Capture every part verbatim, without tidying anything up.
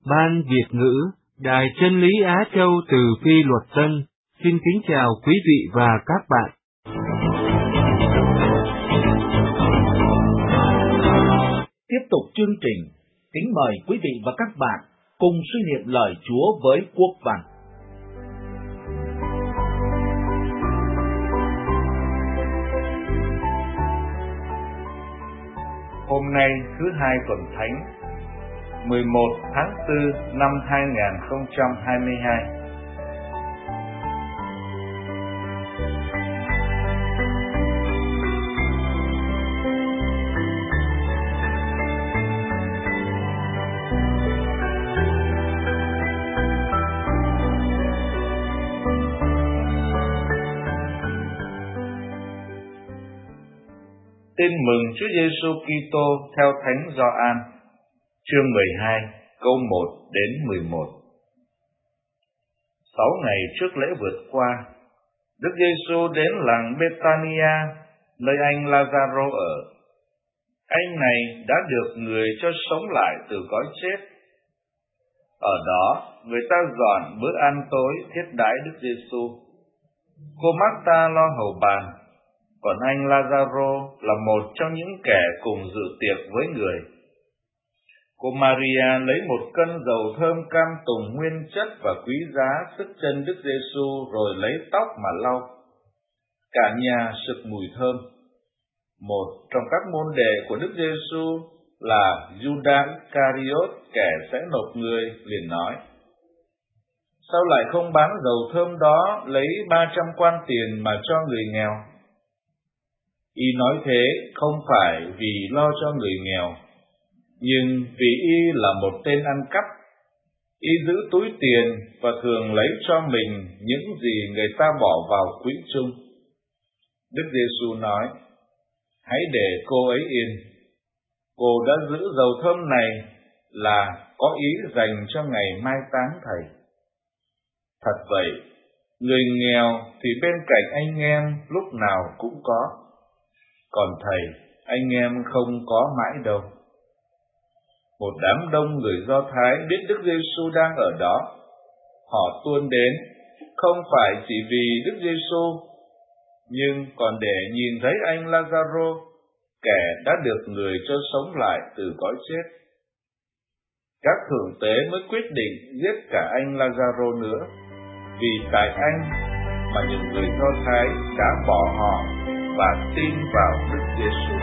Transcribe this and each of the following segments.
Ban Việt ngữ, Đài Chân lý Á Châu từ Phi Luật Tân, xin kính chào quý vị và các bạn. Tiếp tục chương trình, kính mời quý vị và các bạn cùng suy niệm lời Chúa với Quốc Văn. Hôm nay thứ hai tuần thánh, mười một tháng tư năm hai nghìn không trăm hai mươi hai. Tin mừng Chúa Giêsu Kitô theo Thánh Gioan, chương mười hai, câu một đến mười một. Sáu ngày trước lễ vượt qua, Đức Giêsu đến làng Bethania, nơi anh Lazaro ở. Anh này đã được người cho sống lại từ cõi chết. Ở đó, người ta dọn bữa ăn tối thiết đãi Đức Giêsu. Cô Marta lo hầu bàn, còn anh Lazaro là một trong những kẻ cùng dự tiệc với người. Cô Maria lấy một cân dầu thơm cam tùng nguyên chất và quý giá sức chân Đức Giêsu, rồi lấy tóc mà lau. Cả nhà sực mùi thơm. Một trong các môn đệ của Đức Giêsu là Judas Iscariot, kẻ sẽ nộp người, liền nói: sao lại không bán dầu thơm đó, lấy ba trăm quan tiền mà cho người nghèo? Y nói thế không phải vì lo cho người nghèo, nhưng vì y là một tên ăn cắp. Y giữ túi tiền và thường lấy cho mình những gì người ta bỏ vào quỹ chung. Đức Giêsu nói: hãy để cô ấy yên. Cô đã giữ dầu thơm này là có ý dành cho ngày mai táng thầy. Thật vậy, người nghèo thì bên cạnh anh em lúc nào cũng có, còn thầy, anh em không có mãi đâu. Một đám đông người Do Thái biết Đức Giêsu đang ở đó. Họ tuôn đến, không phải chỉ vì Đức Giêsu, nhưng còn để nhìn thấy anh Lazaro, kẻ đã được người cho sống lại từ cõi chết. Các thượng tế mới quyết định giết cả anh Lazaro nữa, vì tại anh mà những người Do Thái đã bỏ họ và tin vào Đức Giêsu.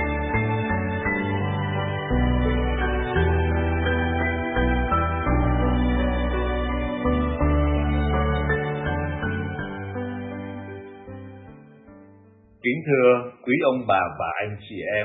Kính thưa quý ông bà và anh chị em,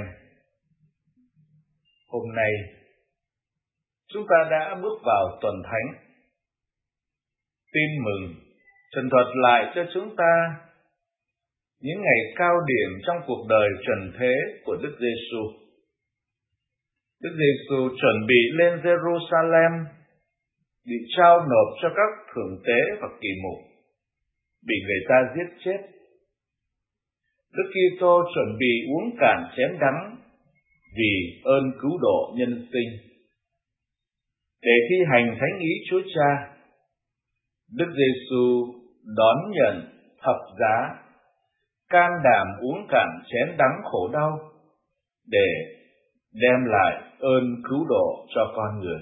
hôm nay chúng ta đã bước vào tuần thánh. Tin mừng trần thuật lại cho chúng ta những ngày cao điểm trong cuộc đời trần thế của Đức Giêsu. Đức Giêsu chuẩn bị lên Jerusalem, bị trao nộp cho các thượng tế và kỳ mục, bị người ta giết chết. Đức Kitô chuẩn bị uống cạn chén đắng vì ơn cứu độ nhân sinh. Để thi hành thánh ý Chúa Cha, Đức Giêsu đón nhận thập giá, can đảm uống cạn chén đắng khổ đau để đem lại ơn cứu độ cho con người.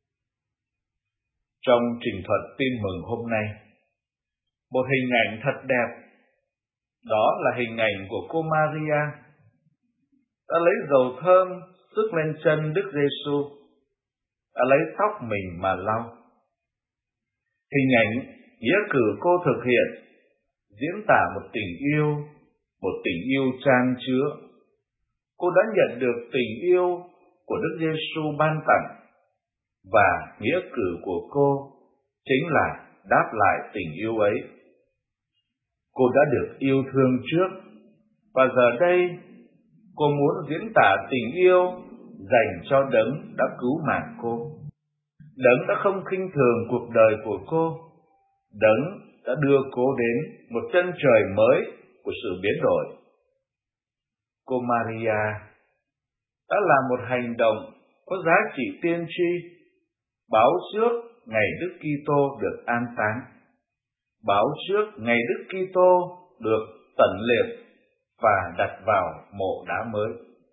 Trong trình thuật tin mừng hôm nay, một hình ảnh thật đẹp, đó là hình ảnh của cô Maria đã lấy dầu thơm sức lên chân Đức Giêsu, đã lấy tóc mình mà lau. Hình ảnh nghĩa cử cô thực hiện diễn tả một tình yêu, một tình yêu chan chứa. Cô đã nhận được tình yêu của Đức Giêsu ban tặng, và nghĩa cử của cô chính là đáp lại tình yêu ấy. Cô đã được yêu thương trước, và giờ đây cô muốn diễn tả tình yêu dành cho Đấng đã cứu mạng cô. Đấng đã không khinh thường cuộc đời của cô. Đấng đã đưa cô đến một chân trời mới của sự biến đổi. Cô Maria đã làm một hành động có giá trị tiên tri, báo trước ngày Đức Kitô được an táng, báo trước ngày Đức Kitô được tận liệt và đặt vào mộ đá mới.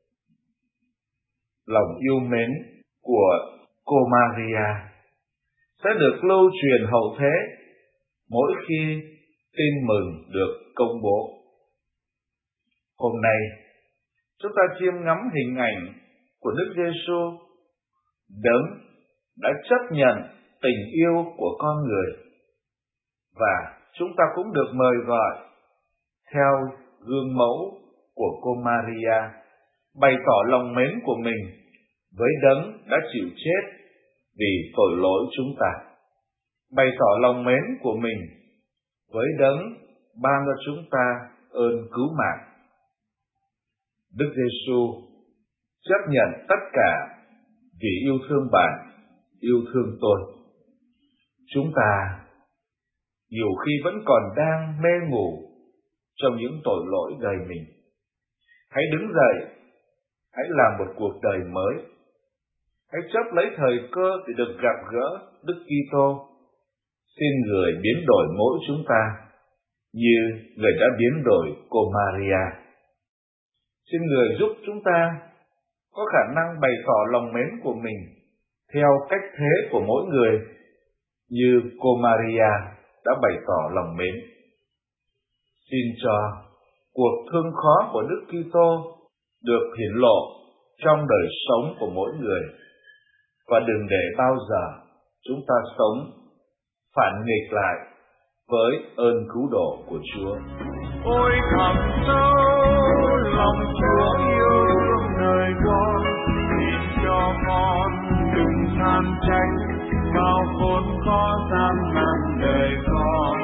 Lòng yêu mến của cô Maria sẽ được lưu truyền hậu thế mỗi khi tin mừng được công bố. Hôm nay, chúng ta chiêm ngắm hình ảnh của Đức Giêsu, Đấng đã chấp nhận tình yêu của con người, và chúng ta cũng được mời gọi theo gương mẫu của cô Maria, bày tỏ lòng mến của mình với Đấng đã chịu chết vì tội lỗi chúng ta, bày tỏ lòng mến của mình với Đấng ban cho chúng ta ơn cứu mạng. Đức Giêsu chấp nhận tất cả vì yêu thương bạn, yêu thương tôi. Chúng ta nhiều khi vẫn còn đang mê ngủ trong những tội lỗi đời mình. Hãy đứng dậy, hãy làm một cuộc đời mới. Hãy chấp lấy thời cơ để được gặp gỡ Đức Kitô. Xin Người biến đổi mỗi chúng ta như Người đã biến đổi cô Maria. Xin Người giúp chúng ta có khả năng bày tỏ lòng mến của mình theo cách thế của mỗi người như cô Maria đã bày tỏ lòng mến. Xin cho cuộc thương khó của Đức Kitô được hiển lộ trong đời sống của mỗi người, và đừng để bao giờ chúng ta sống phản nghịch lại với ơn cứu độ của Chúa. Ôi thẳm sâu lòng Chúa yêu thương đời con, xin cho con đừng than trách bao khốn khó gian nan đời con.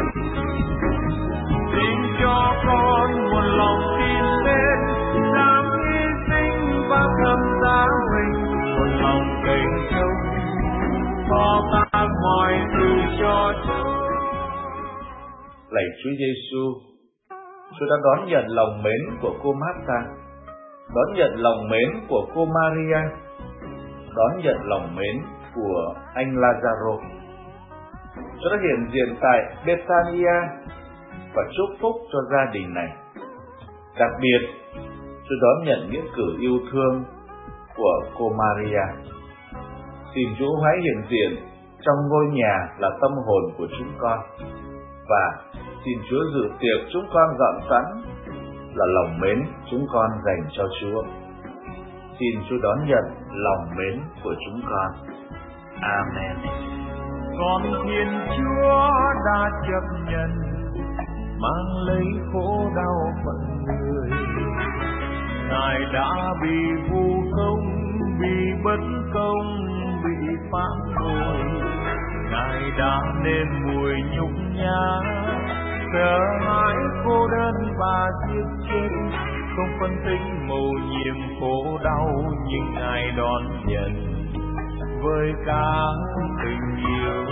Xin cho con một lòng tin lên, dám hy sinh và thầm giá mình, một lòng cậy trông phó tác mọi thứ cho Chúa. Lạy Chúa Giêsu, Chúa đã đón nhận lòng mến của cô Martha, đón nhận lòng mến của cô Maria, đón nhận lòng mến của anh Lazaro. Chúa đã hiện diện tại Bethania và chúc phúc cho gia đình này. Đặc biệt, Chúa đón nhận nghĩa cử yêu thương của cô Maria. Xin Chúa hãy hiện diện trong ngôi nhà là tâm hồn của chúng con, và xin Chúa dự tiệc chúng con dọn sẵn là lòng mến chúng con dành cho Chúa. Xin Chúa đón nhận lòng mến của chúng con. Amen. Con Thiên Chúa đã chấp nhận mang lấy khổ đau phận người, Ngài đã bị vu khống, bị bất công, bị phản bội. Ngài đã nếm mùi nhục nhã, sợ hãi cô đơn và giết chết, không phân tích mầu nhiệm khổ đau, nhưng Ngài đón nhận với cả tình yêu.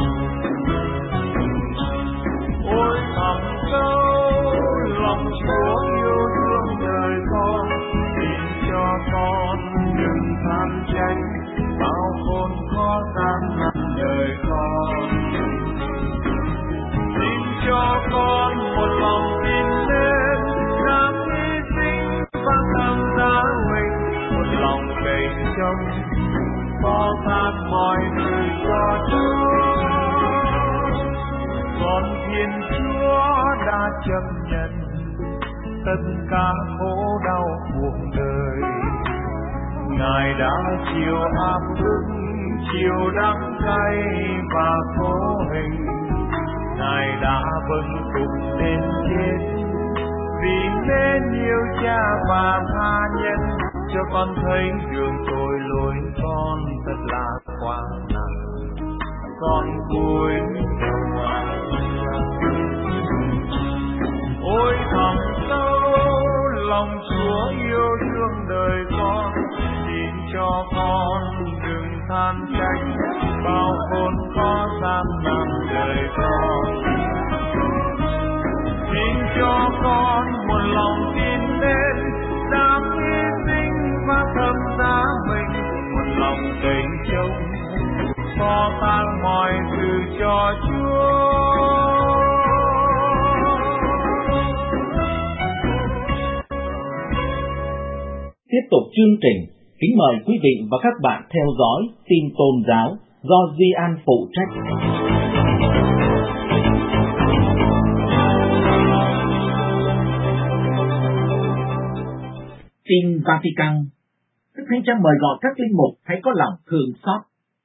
Ôi thẳm sâu lòng Chúa yêu thương đời con, xin cho con đừng than trách bao khốn khó gian nan đời con. Xin cho con một lòng tin lên, dám hy sinh và thầm giá mình, một lòng cậy trông phó thác mọi thứ cho Chúa. Con Thiên Chúa đã chấp nhận tất cả khổ đau cuộc đời, Ngài đã chịu áp bức, chịu đắng cay và khổ hình. Ngài đã vâng phục đến chết, vì mến yêu Cha và tha nhân, cho con thấy đường tội lỗi con thật là quá nặng. Con cúi đầu ai ôi thẳm sâu lòng Chúa yêu thương đời con, xin cho con đừng than trách bao khốn khó gian nan đời con. Xin cho con một lòng tin lên, dám hy sinh và thầm giá mình, một lòng cậy trông phó mang mọi sự cho Chúa. Tiếp tục chương trình, kính mời quý vị và các bạn theo dõi tin tôn giáo do Duy An phụ trách. Tin Vatican. Đức Thánh Cha mời gọi các linh mục hãy có lòng thương xót.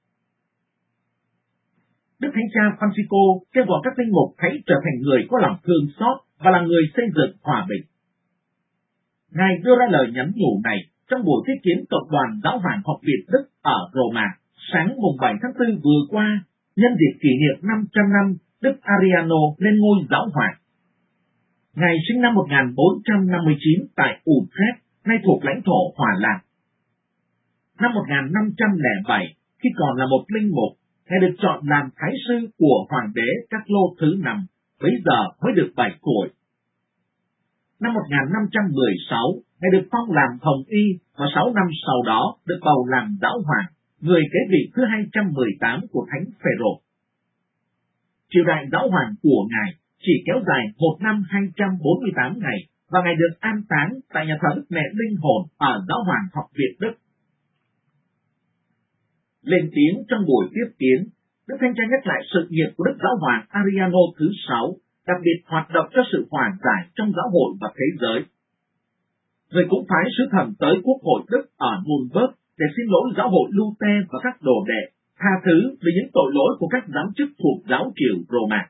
Đức Thánh Cha Francisco kêu gọi các linh mục hãy trở thành người có lòng thương xót và là người xây dựng hòa bình. Ngài đưa ra lời nhắn nhủ này trong buổi tiếp kiến cộng đoàn Giáo hoàng học Việt Đức ở Roma sáng mùng bảy tháng tư vừa qua, nhân dịp kỷ niệm năm trăm năm Đức Ariano lên ngôi giáo hoàng. Ngài sinh năm một nghìn bốn trăm năm mươi chín tại Utrecht, nay thuộc lãnh thổ Hòa Lan. Năm một nghìn năm trăm lẻ bảy, khi còn là một linh mục, Ngài được chọn làm thái sư của Hoàng đế Carlo thứ năm, bấy giờ mới được bảy tuổi. Năm một nghìn năm trăm mười sáu, Ngài được phong làm hồng y và sáu năm sau đó được bầu làm giáo hoàng, người kế vị thứ hai trăm mười tám của Thánh Phêrô. Triều đại giáo hoàng của Ngài chỉ kéo dài một năm hai trăm bốn mươi tám ngày và Ngài được an táng tại nhà thờ Đức Mẹ Linh Hồn ở Giáo hoàng học Việt Đức. Lên tiếng trong buổi tiếp kiến, Đức Thánh Cha nhắc lại sự nghiệp của Đức Giáo hoàng Ariano thứ sáu, đặc biệt hoạt động cho sự hòa giải trong giáo hội và thế giới. Người cũng phái sứ thần tới Quốc hội Đức ở Nuremberg để xin lỗi giáo hội Luther và các đồ đệ, tha thứ vì những tội lỗi của các giám chức thuộc giáo triều Roma.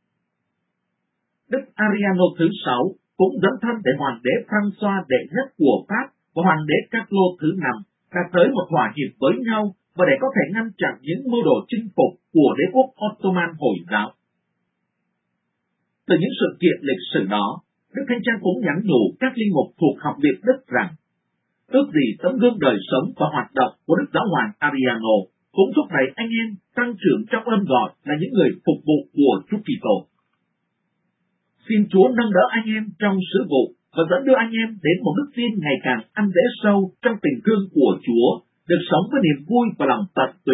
Đức Ariano thứ sáu cũng dấn thân để Hoàng đế François đệ nhất của Pháp và Hoàng đế Carlo thứ năm đạt tới một hòa hiệp với nhau và để có thể ngăn chặn những mưu đồ chinh phục của đế quốc Ottoman Hồi giáo. Từ những sự kiện lịch sử đó, Đức Thánh Cha cũng nhắn nhủ các linh mục thuộc học viện Đức rằng, ước gì tấm gương đời sống và hoạt động của Đức Giáo hoàng Ariano cũng thúc đẩy anh em tăng trưởng trong ơn gọi là những người phục vụ của Chúa Kitô. Xin Chúa nâng đỡ anh em trong sứ vụ và dẫn đưa anh em đến một đức tin ngày càng ăn rễ sâu trong tình thương của Chúa, được sống với niềm vui và lòng tận tụy.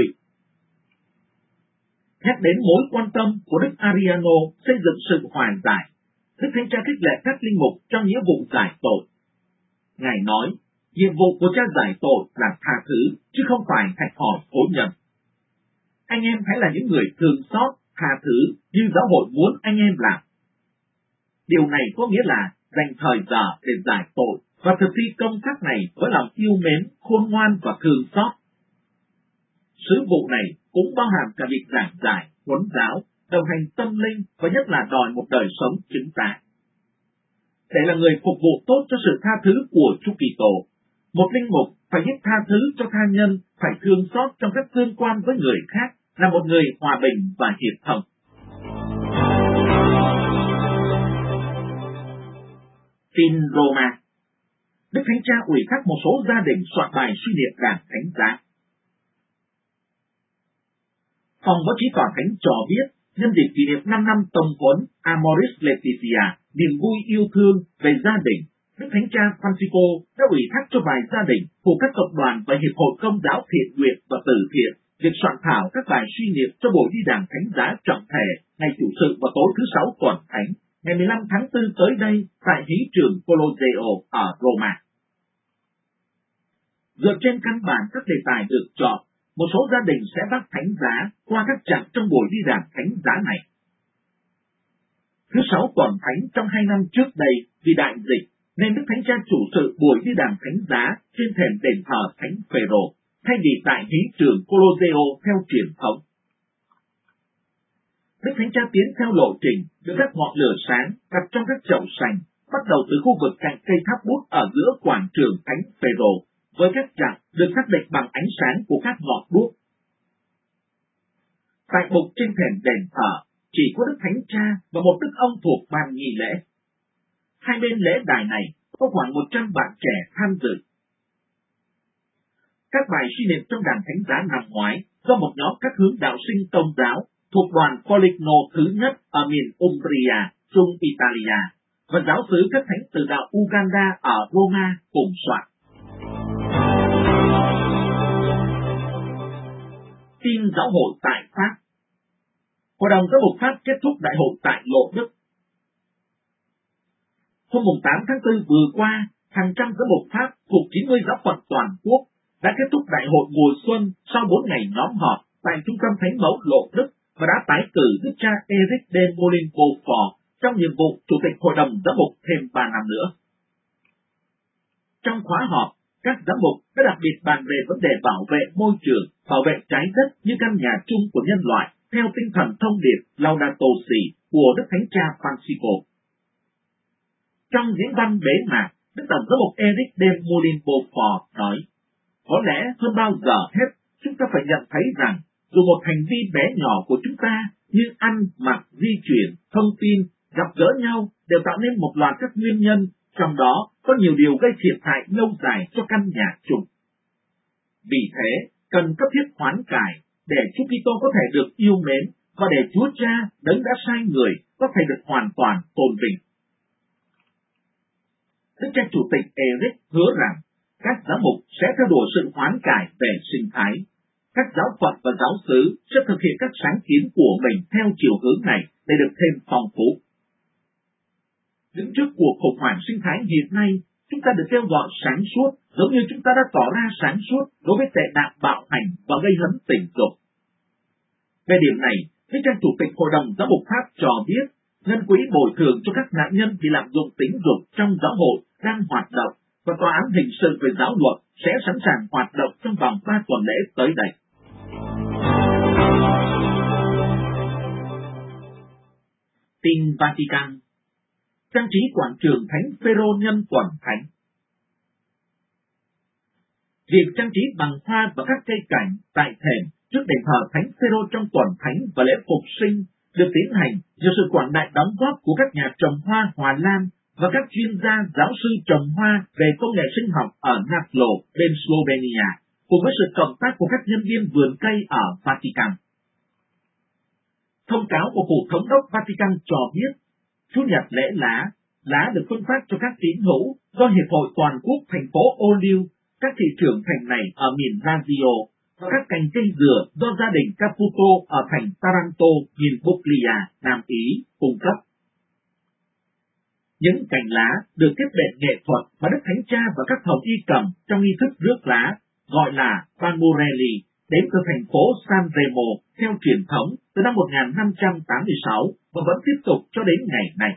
Nhắc đến mối quan tâm của Đức Ariano xây dựng sự hòa giải, Đức Thánh Cha khích lệ các linh mục trong nghĩa vụ giải tội. Ngài nói, nhiệm vụ của Cha giải tội là tha thứ, chứ không phải hạch hỏi hối nhận. Anh em hãy là những người thương xót, tha thứ như giáo hội muốn anh em làm. Điều này có nghĩa là dành thời giờ để giải tội và thực thi công tác này với lòng yêu mến, khôn ngoan và thương xót. Sứ vụ này cũng bao hàm cả việc giảng giải, huấn giáo, đồng hành tâm linh và nhất là đòi một đời sống chứng tá. Để là người phục vụ tốt cho sự tha thứ của Chúa Kitô, một linh mục phải biết tha thứ cho tha nhân, phải thương xót trong các tương quan với người khác, là một người hòa bình và hiệp thông. Tin Roma. Đức Thánh Cha ủy thác một số gia đình soạn bài suy niệm đàn thánh giá. Phòng báo chí Tòa Thánh cho biết, nhân dịp kỷ niệm năm năm tông huấn Amoris Laetitia, niềm vui yêu thương về gia đình, Đức Thánh Cha Francisco đã ủy thác cho vài gia đình của các cộng đoàn và hiệp hội công giáo thiện nguyện và từ thiện việc soạn thảo các bài suy niệm cho buổi đi đàn thánh giá trọng thể ngày chủ sự vào tối thứ sáu tuần thánh, ngày mười lăm tháng tư tới đây tại hí trường Colosseo ở Roma. Dựa trên căn bản các đề tài được chọn, một số gia đình sẽ bắt thánh giá qua các chặng trong buổi đi đàn thánh giá này. Thứ sáu tuần thánh trong hai năm trước đây vì đại dịch, nên Đức Thánh Cha chủ sự buổi đi đàn thánh giá trên thềm đền thờ Thánh Phêrô, thay vì tại hí trường Colosseo theo truyền thống. Đức Thánh Cha tiến theo lộ trình được các ngọn lửa sáng đặt trong các chậu sành, bắt đầu từ khu vực cạnh cây tháp bút ở giữa quảng trường Thánh Phêrô, với các chặng được xác định bằng ánh sáng của các ngọn đuốc. Tại bục trên thềm đền thờ chỉ có Đức Thánh Cha và một đức ông thuộc ban nghi lễ. Hai bên lễ đài này có khoảng một trăm bạn trẻ tham dự. Các bài suy niệm trong đàn thánh giá năm ngoái do một nhóm các hướng đạo sinh tôn giáo thuộc đoàn Poligno thứ nhất ở miền Umbria, Trung Italia, và giáo xứ các thánh từ đạo Uganda ở Roma cùng soạn. Tin giáo hội tại Pháp. Hội đồng giám mục Pháp kết thúc đại hội tại Lộ Đức. Hôm tám tháng tư vừa qua, hàng trăm giám mục Pháp thuộc chín mươi giáo phận toàn quốc đã kết thúc đại hội mùa xuân sau bốn ngày nhóm họp tại trung tâm Thánh mẫu Lộ Đức và đã tái cử Đức cha Eric de Molin-Beaufort trong nhiệm vụ Chủ tịch Hội đồng giám mục thêm ba năm nữa. Trong khóa họp, các giám mục đã đặc biệt bàn về vấn đề bảo vệ môi trường, bảo vệ trái đất như căn nhà chung của nhân loại theo tinh thần thông điệp Laudato Si của Đức Thánh Cha Francisco. Trong diễn văn bế mạc, Đức Tổng giám mục Eric de Molin-Beaufort nói, có lẽ hơn bao giờ hết, chúng ta phải nhận thấy rằng, dù một hành vi bé nhỏ của chúng ta như ăn, mặc, di chuyển, thông tin, gặp gỡ nhau đều tạo nên một loạt các nguyên nhân, trong đó có nhiều điều gây thiệt hại lâu dài cho căn nhà chung. Vì thế, cần cấp thiết hoán cải để Chúa Kitô có thể được yêu mến và để Chúa Cha đấng đã sai người có thể được hoàn toàn tôn vinh. Đức cha Chủ tịch Eric hứa rằng các giám mục sẽ theo đuổi sự hoán cải về sinh thái. Các giáo phận và giáo xứ sẽ thực hiện các sáng kiến của mình theo chiều hướng này để được thêm phong phú. Đứng trước cuộc khủng hoảng sinh thái hiện nay, chúng ta được kêu gọi sáng suốt giống như chúng ta đã tỏ ra sáng suốt đối với tệ nạn bạo hành và gây hấn tình dục. Về điểm này, Đức cha Chủ tịch Hội đồng Giám mục Pháp cho biết, ngân quỹ bồi thường cho các nạn nhân bị lạm dụng tính dục trong giáo hội đang hoạt động và tòa án hình sự về giáo luật sẽ sẵn sàng hoạt động trong vòng ba tuần lễ tới đây. Tin Vatican. Trang trí quảng trường Thánh Phêrô nhân tuần thánh. Việc trang trí bằng hoa và các cây cảnh tại thềm trước đền thờ Thánh Phêrô trong tuần thánh và lễ phục sinh được tiến hành nhờ sự quảng đại đóng góp của các nhà trồng hoa Hòa Lan và các chuyên gia giáo sư trồng hoa về công nghệ sinh học ở Naples bên Slovenia, cùng với sự cộng tác của các nhân viên vườn cây ở Vatican. Thông cáo của Phủ Thống đốc Vatican cho biết, Chủ nhật lễ lá, lá được phân phát cho các tín hữu do Hiệp hội Toàn quốc thành phố Ô Liu, các thị trưởng thành này ở miền Lazio, và các cành cây dừa do gia đình Caputo ở thành Taranto, miền Puglia, Nam Ý, cung cấp. Những cành lá được tiếp đệm nghệ thuật mà Đức Thánh Cha và các hồng y cầm trong nghi thức rước lá, gọi là Panmurelli, đến từ thành phố San Remo theo truyền thống từ năm một nghìn năm trăm tám mươi sáu và vẫn tiếp tục cho đến ngày nay.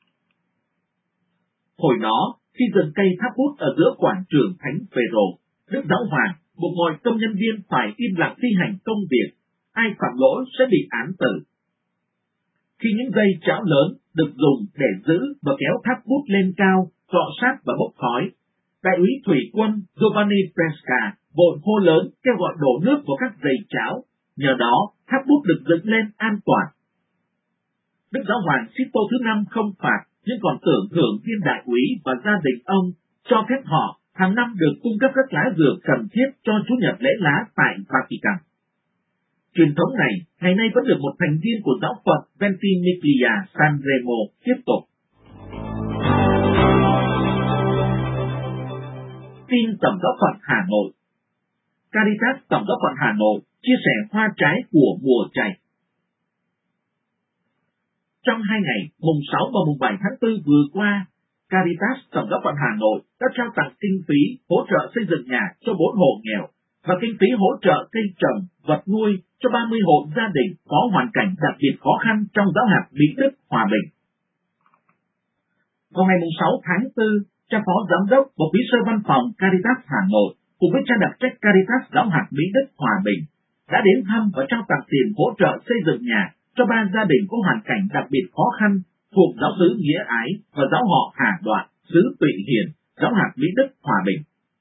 Hồi đó, khi rừng cây tháp bút ở giữa quảng trường Thánh Phêrô, Đức Giáo Hoàng buộc mọi công nhân viên phải im lặng thi hành công việc, ai phạm lỗi sẽ bị án tử. Khi những dây chảo lớn được dùng để giữ và kéo tháp bút lên cao, cọ sát và bốc khói, đại úy thủy quân Giovanni Pesca vội hô lớn kêu gọi đổ nước vào các dây chảo, nhờ đó tháp bút được dựng lên an toàn. Đức Giáo Hoàng Sixto thứ năm không phạt, nhưng còn tưởng thưởng viên đại úy và gia đình ông, cho phép họ hàng năm được cung cấp các lá dừa cần thiết cho Chủ nhật lễ lá tại Vatican. Truyền thống này ngày nay vẫn được một thành viên của giáo phận Ventimiglia San Remo tiếp tục. Tin Tổng giáo phận Hà Nội. Caritas Tổng giáo phận Hà Nội chia sẻ hoa trái của mùa chay. Trong hai ngày, mùng sáu và mùng bảy tháng tư vừa qua, Caritas Tổng giáo phận Hà Nội đã trao tặng kinh phí hỗ trợ xây dựng nhà cho bốn hộ nghèo và kinh phí hỗ trợ cây trồng, vật nuôi cho ba mươi hộ gia đình có hoàn cảnh đặc biệt khó khăn trong giáo hạt Mỹ Đức Hòa Bình. Vào ngày sáu tháng tư, cha phó giám đốc và quý sơ văn phòng Caritas Hà Nội cùng với cha đặc trách Caritas giáo hạt Mỹ Đức Hòa Bình đã đến thăm và trao tặng tiền hỗ trợ xây dựng nhà cho ba gia đình có hoàn cảnh đặc biệt khó khăn thuộc giáo xứ Nghĩa Ái và giáo họ Hà Đoạn, xứ Tụy Hiền, giáo hạt Mỹ Đức Hòa Bình.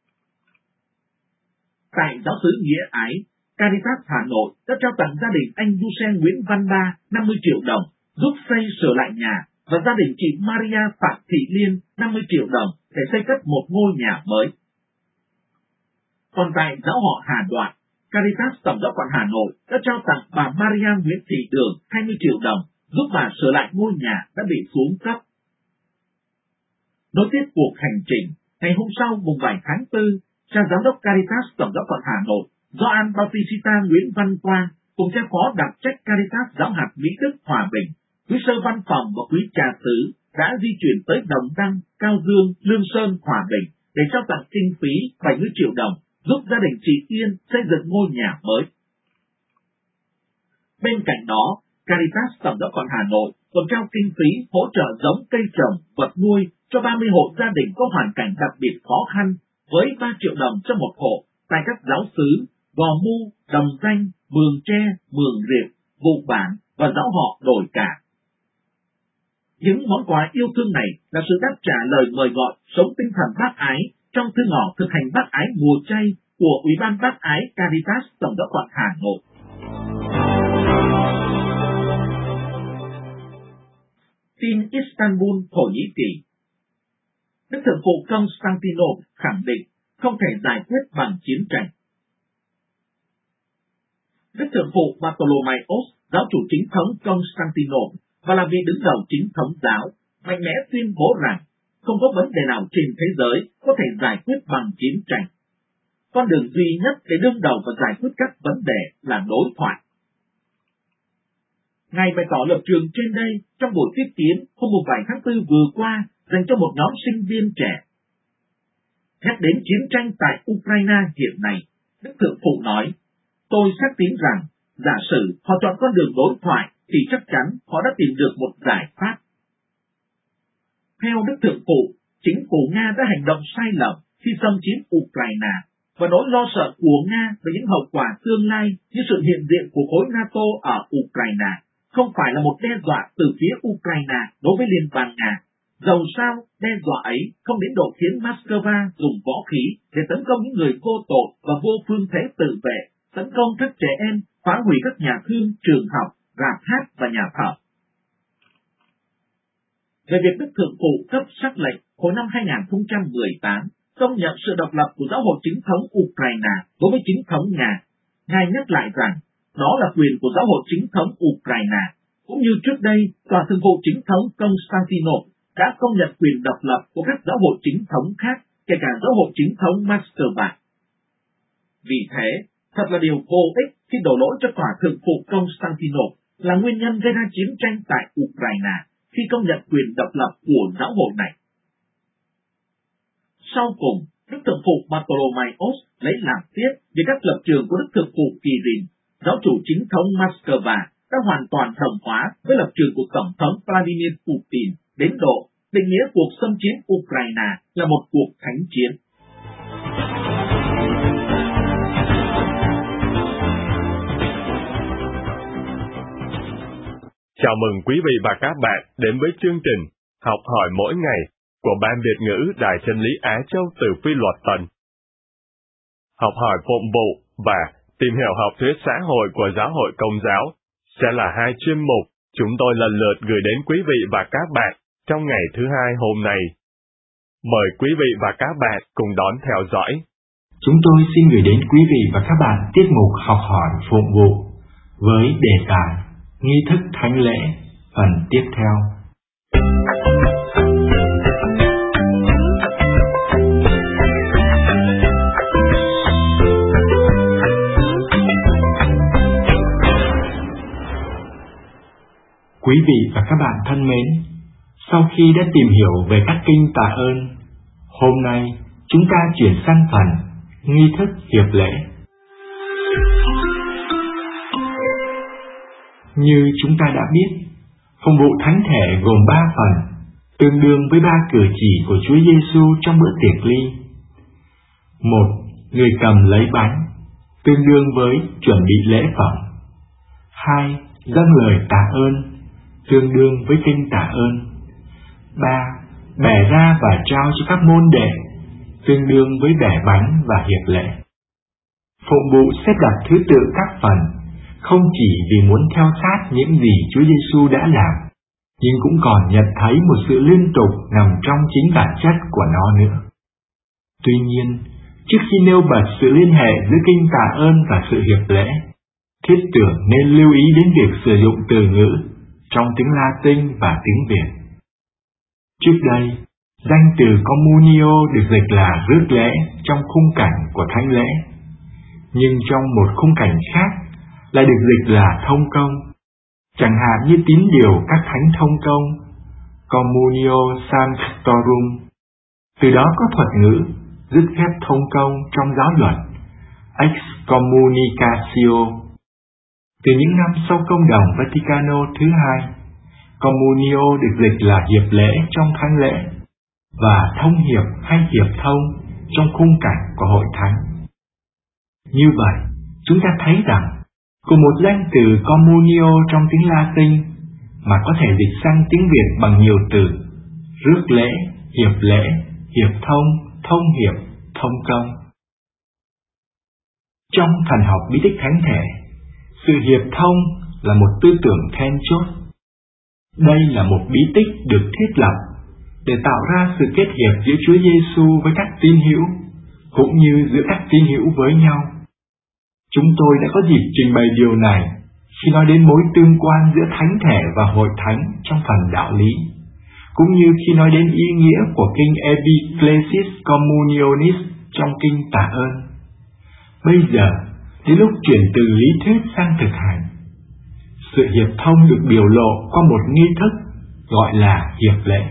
Tại giáo xứ Nghĩa Ái, Caritas Hà Nội đã trao tặng gia đình anh Dusen Nguyễn Văn Ba năm mươi triệu đồng giúp xây sửa lại nhà và gia đình chị Maria Phạm Thị Liên năm mươi triệu đồng để xây cất một ngôi nhà mới. Còn tại giáo họ Hà Đoạn, Caritas Tổng giáo phận Hà Nội đã trao tặng bà Maria Nguyễn Thị Đường hai mươi triệu đồng giúp bà sửa lại ngôi nhà đã bị xuống cấp. Nối tiếp cuộc hành trình, ngày hôm sau mùng bảy tháng tư, cha giám đốc Caritas Tổng giáo phận Hà Nội Gioan Bautista Nguyễn Văn Quang cùng cha phó đặc trách Caritas giáo hạt Mỹ Đức Hòa Bình, quý sơ văn phòng và quý trà xứ đã di chuyển tới Đồng Đăng, Cao Dương, Lương Sơn, Hòa Bình để trao tặng kinh phí bảy mươi triệu đồng giúp gia đình chị Yên xây dựng ngôi nhà mới. Bên cạnh đó, Caritas Tổng đốc quận Hà Nội còn trao kinh phí hỗ trợ giống cây trồng, vật nuôi cho ba mươi hộ gia đình có hoàn cảnh đặc biệt khó khăn với ba triệu đồng cho một hộ tại các giáo xứ Gò Mu, Đồng Danh, Mường Tre, Mường Riệp, Vụ Bản và giáo họ Đồi Cả. Những món quà yêu thương này là sự đáp trả lời mời gọi sống tinh thần bác ái trong thư ngỏ thực hành bác ái mùa chay của Ủy ban Bác ái Caritas Tổng đốc quận Hà Nội. Tin Istanbul, Thổ Nhĩ Kỳ. Đức Thượng phụ Constantinople khẳng định không thể giải quyết bằng chiến tranh. Đức Thượng phụ Bartolomaios, giáo chủ chính thống Constantinople và là vị đứng đầu chính thống giáo, mạnh mẽ tuyên bố rằng không có vấn đề nào trên thế giới có thể giải quyết bằng chiến tranh. Con đường duy nhất để đương đầu và giải quyết các vấn đề là đối thoại. Ngài bày tỏ lập trường trên đây trong buổi tiếp kiến hôm bảy tháng tư vừa qua dành cho một nhóm sinh viên trẻ. Nhắc đến chiến tranh tại Ukraine hiện nay, Đức Thượng phụ nói, tôi xác tín rằng giả sử họ chọn con đường đối thoại thì chắc chắn họ đã tìm được một giải pháp. Theo Đức Thượng phụ, chính phủ Nga đã hành động sai lầm khi xâm chiếm Ukraine và nỗi lo sợ của Nga về những hậu quả tương lai như sự hiện diện của khối NATO ở Ukraine không phải là một đe dọa từ phía Ukraine đối với Liên bang Nga. Dầu sao, đe dọa ấy không đến độ khiến Moscow dùng võ khí để tấn công những người vô tội và vô phương thế tự vệ, tấn công các trẻ em, phá hủy các nhà thương, trường học, rạp hát và nhà thờ. Về việc Đức Thượng phụ cấp sắc lệnh hồi năm hai không một tám công nhận sự độc lập của giáo hội chính thống Ukraine đối với chính thống Nga, Ngài nhắc lại rằng đó là quyền của giáo hội chính thống Ukraine, cũng như trước đây Tòa Thượng phụ chính thống Constantinople đã công nhận quyền độc lập của các giáo hội chính thống khác, kể cả giáo hội chính thống Moscow. Vì thế, thật là điều vô ích khi đổ lỗi cho Tòa Thượng phụ Constantinople là nguyên nhân gây ra chiến tranh tại Ukraine khi công nhận quyền độc lập của giáo hội này. Sau cùng, Đức Thượng phụ Bartolomaios lấy làm tiếc về các lập trường của Đức Thượng phụ Kirill, giáo chủ chính thống Moscow, đã hoàn toàn đồng hóa với lập trường của Tổng thống Vladimir Putin đến độ định nghĩa cuộc xâm chiếm Ukraine là một cuộc thánh chiến. Chào mừng quý vị và các bạn đến với chương trình Học hỏi mỗi ngày của Ban Việt ngữ Đài Chân lý Á Châu từ Phi Luật Tân. Học hỏi phụng vụ và tìm hiểu học thuyết xã hội của Giáo hội Công giáo sẽ là hai chuyên mục chúng tôi lần lượt gửi đến quý vị và các bạn trong ngày thứ hai hôm nay. Mời quý vị và các bạn cùng đón theo dõi. Chúng tôi xin gửi đến quý vị và các bạn tiết mục Học hỏi phụng vụ với đề tài Nghi thức thánh lễ phần tiếp theo. Quý vị và các bạn thân mến, sau khi đã tìm hiểu về các kinh tạ ơn, hôm nay chúng ta chuyển sang phần nghi thức hiệp lễ. Như chúng ta đã biết, phụng vụ thánh thể gồm ba phần, tương đương với ba cử chỉ của Chúa Giêsu trong bữa tiệc ly. Một, người cầm lấy bánh, tương đương với chuẩn bị lễ phẩm. Hai, dâng lời tạ ơn, tương đương với kinh tạ ơn. Ba, bẻ ra và trao cho các môn đệ, tương đương với bẻ bánh và hiệp lễ. Phụng vụ xếp đặt thứ tự các phần, không chỉ vì muốn theo sát những gì Chúa Giêsu đã làm, nhưng cũng còn nhận thấy một sự liên tục nằm trong chính bản chất của nó nữa. Tuy nhiên, trước khi nêu bật sự liên hệ giữa kinh tạ ơn và sự hiệp lễ, thiết tưởng nên lưu ý đến việc sử dụng từ ngữ trong tiếng Latin và tiếng Việt. Trước đây, danh từ communio được dịch là rước lễ trong khung cảnh của thánh lễ. nhưng trong một khung cảnh khác lại được dịch là thông công, chẳng hạn như tín điều các thánh thông công, communio sanctorum. Từ đó có thuật ngữ dứt phép thông công trong giáo luật, excommunicatio. Từ những năm sau công đồng Vaticano thứ hai, communio được dịch là hiệp lễ trong thánh lễ và thông hiệp hay hiệp thông trong khung cảnh của hội thánh. Như vậy, chúng ta thấy rằng cùng một danh từ communio trong tiếng Latin mà có thể dịch sang tiếng Việt bằng nhiều từ: rước lễ, hiệp lễ, hiệp thông, thông hiệp, thông công. Trong thần học bí tích thánh thể, sự hiệp thông là một tư tưởng then chốt. Đây là một bí tích được thiết lập để tạo ra sự kết hiệp giữa Chúa Giêsu với các tín hữu, cũng như giữa các tín hữu với nhau. Chúng tôi đã có dịp trình bày điều này khi nói đến mối tương quan giữa thánh thể và hội thánh trong phần đạo lý, cũng như khi nói đến ý nghĩa của kinh Epiclesis Communionis trong kinh Tạ ơn. Bây giờ, đến lúc chuyển từ lý thuyết sang thực hành. Sự hiệp thông được biểu lộ qua một nghi thức gọi là hiệp lễ.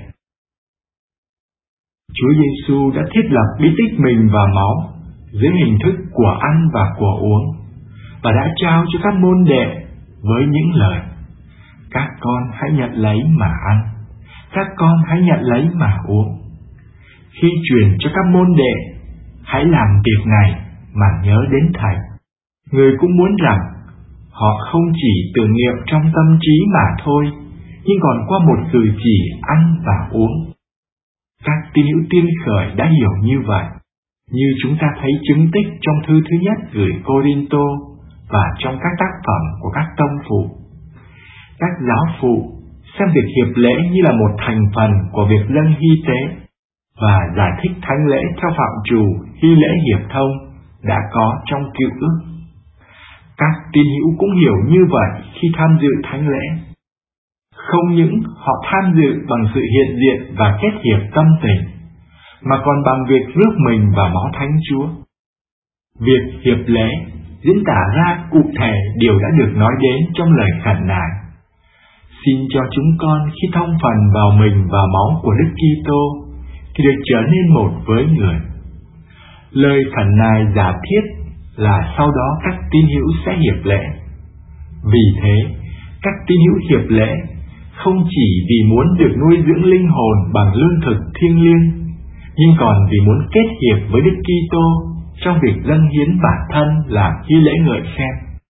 Chúa Giêsu đã thiết lập bí tích mình và máu dưới hình thức của ăn và của uống, và đã trao cho các môn đệ với những lời: các con hãy nhận lấy mà ăn, các con hãy nhận lấy mà uống. Khi truyền cho các môn đệ: hãy làm việc này mà nhớ đến Thầy, người cũng muốn rằng họ không chỉ tưởng niệm trong tâm trí mà thôi, nhưng còn qua một cử chỉ ăn và uống. Các tín hữu tiên khởi đã hiểu như vậy, như chúng ta thấy chứng tích trong thư thứ nhất gửi Cô-rinh-tô và trong các tác phẩm của các tông phụ. Các giáo phụ xem việc hiệp lễ như là một thành phần của việc dâng hy tế, và giải thích thánh lễ theo phạm trù hy lễ hiệp thông đã có trong Cựu Ước. Các tín hữu cũng hiểu như vậy khi tham dự thánh lễ. Không những họ tham dự bằng sự hiện diện và kết hiệp tâm tình, mà còn bằng việc rước mình vào máu Thánh Chúa. Việc hiệp lễ diễn tả ra cụ thể điều đã được nói đến trong lời khẩn nài: xin cho chúng con khi thông phần vào mình và máu của Đức Kitô thì được trở nên một với người. Lời khẩn nài giả thiết là sau đó các tín hữu sẽ hiệp lễ. Vì thế, các tín hữu hiệp lễ không chỉ vì muốn được nuôi dưỡng linh hồn bằng lương thực thiêng liêng, nhưng còn vì muốn kết hiệp với Đức Kitô trong việc dâng hiến bản thân làm hy lễ ngợi khen.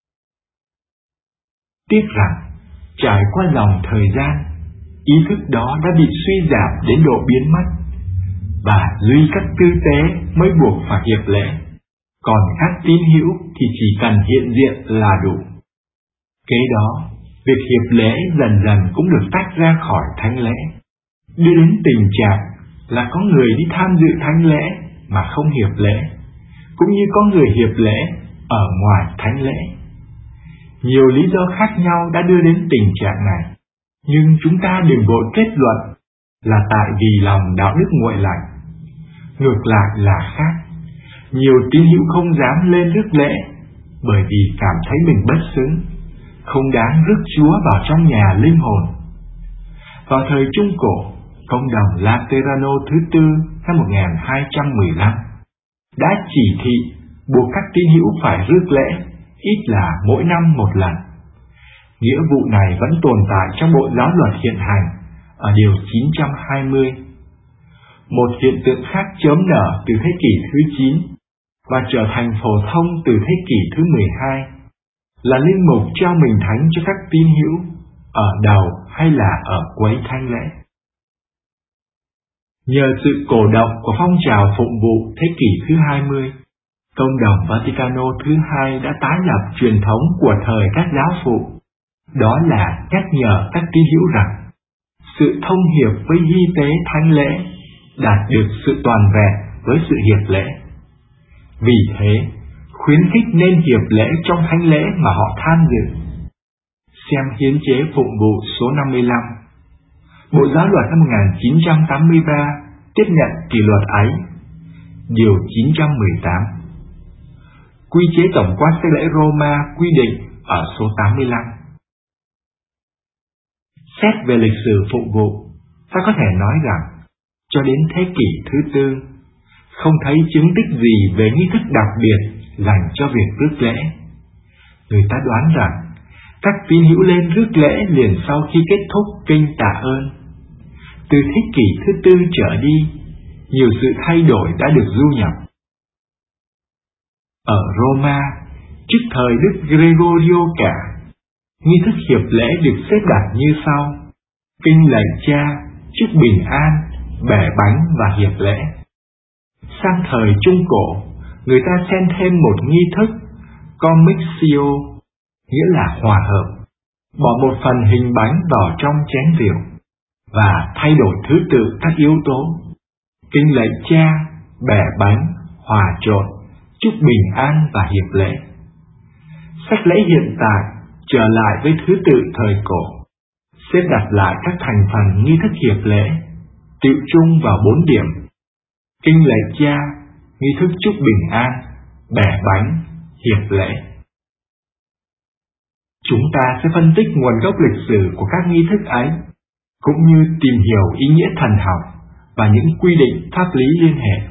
Tiếc rằng, trải qua dòng thời gian, ý thức đó đã bị suy giảm đến độ biến mất, và duy các tư tế mới buộc phải hiệp lễ, còn các tín hữu thì chỉ cần hiện diện là đủ. Kế đó, việc hiệp lễ dần dần cũng được tách ra khỏi thánh lễ, đưa đến tình trạng là có người đi tham dự thánh lễ mà không hiệp lễ, cũng như có người hiệp lễ ở ngoài thánh lễ. Nhiều lý do khác nhau đã đưa đến tình trạng này, nhưng chúng ta đừng vội kết luận là tại vì lòng đạo đức nguội lạnh. Ngược lại là khác, nhiều tín hữu không dám lên rước lễ bởi vì cảm thấy mình bất xứng, không đáng rước Chúa vào trong nhà linh hồn. Vào thời Trung Cổ, công đồng Laterano thứ tư năm một nghìn hai trăm mười lăm đã chỉ thị buộc các tín hữu phải rước lễ ít là mỗi năm một lần. Nghĩa vụ này vẫn tồn tại trong bộ giáo luật hiện hành ở điều chín trăm hai mươi. Một hiện tượng khác chớm nở từ thế kỷ thứ chín và trở thành phổ thông từ thế kỷ thứ mười hai là linh mục trao mình thánh cho các tín hữu ở đầu hay là ở cuối thánh lễ. Nhờ sự cổ động của phong trào phụng vụ thế kỷ thứ hai mươi, công đồng Vaticano thứ hai đã tái lập truyền thống của thời các giáo phụ, đó là nhắc nhở các tín hữu rằng sự thông hiệp với hy tế thánh lễ đạt được sự toàn vẹn với sự hiệp lễ. Vì thế, khuyến khích nên hiệp lễ trong thánh lễ mà họ tham dự. Xem hiến chế phụng vụ số năm mươi lăm. Bộ giáo luật năm một nghìn chín trăm tám mươi ba tiếp nhận kỷ luật ấy. Điều chín trăm mười tám. quy chế tổng quát tế lễ Roma quy định ở số tám mươi lăm. Xét về lịch sử phụng vụ, ta có thể nói rằng, cho đến thế kỷ thứ tư, không thấy chứng tích gì về nghi thức đặc biệt dành cho việc rước lễ. Người ta đoán rằng, các tín hữu lên rước lễ liền sau khi kết thúc kinh tạ ơn. Từ thế kỷ thứ tư trở đi, nhiều sự thay đổi đã được du nhập. Ở Roma, trước thời Đức Gregorio cả, nghi thức hiệp lễ được xếp đặt như sau: kinh lạy Cha, chúc bình an, bẻ bánh và hiệp lễ. Sang thời Trung Cổ, người ta xen thêm một nghi thức commixio, nghĩa là hòa hợp, bỏ một phần hình bánh vào trong chén rượu và thay đổi thứ tự các yếu tố: kinh lạy Cha, bẻ bánh, hòa trộn, chúc bình an và hiệp lễ. Sách lễ hiện tại trở lại với thứ tự thời cổ, xếp đặt lại các thành phần nghi thức hiệp lễ, tựu chung vào bốn điểm: kinh lạy Cha, nghi thức chúc bình an, bẻ bánh, hiệp lễ. Chúng ta sẽ phân tích nguồn gốc lịch sử của các nghi thức ấy, cũng như tìm hiểu ý nghĩa thần học và những quy định pháp lý liên hệ.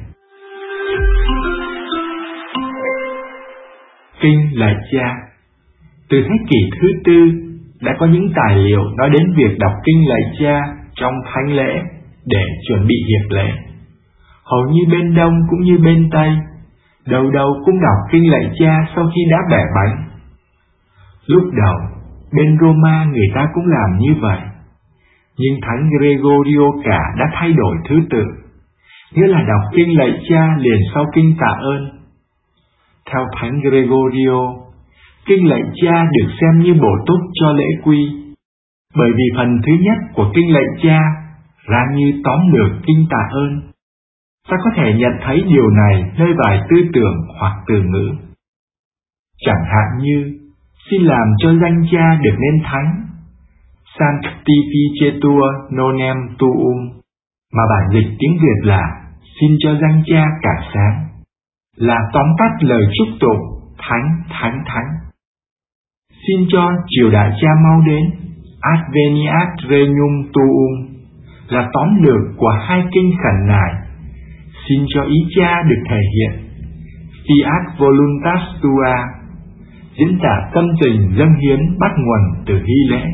Kinh lạy Cha. Từ thế kỷ thứ tư đã có những tài liệu nói đến việc đọc kinh lạy Cha trong thánh lễ để chuẩn bị hiệp lễ. Hầu như bên Đông cũng như bên Tây, đầu đầu cũng đọc kinh lạy Cha sau khi đã bẻ bánh. Lúc đầu, bên Roma người ta cũng làm như vậy, nhưng Thánh Gregorio cả đã thay đổi thứ tự, nghĩa là đọc kinh lạy Cha liền sau kinh tạ ơn. Theo Thánh Gregorio, kinh lạy Cha được xem như bổ túc cho lễ quy, bởi vì phần thứ nhất của kinh lạy Cha ra như tóm lược kinh tạ ơn. Ta có thể nhận thấy điều này nơi vài tư tưởng hoặc từ ngữ. Chẳng hạn như, xin làm cho danh Cha được nên thánh, Sanctificetur nonem tuum, mà bản dịch tiếng Việt là xin cho danh Cha cả sáng, là tóm tắt lời chúc tụng thánh thánh thánh. Xin cho triều đại Cha mau đến, adveniat regnum tuum, là tóm lược của hai kinh khẩn nài, xin cho ý Cha được thể hiện, fiat voluntas tua, diễn tả tâm tình dâng hiến bắt nguồn từ hy lễ.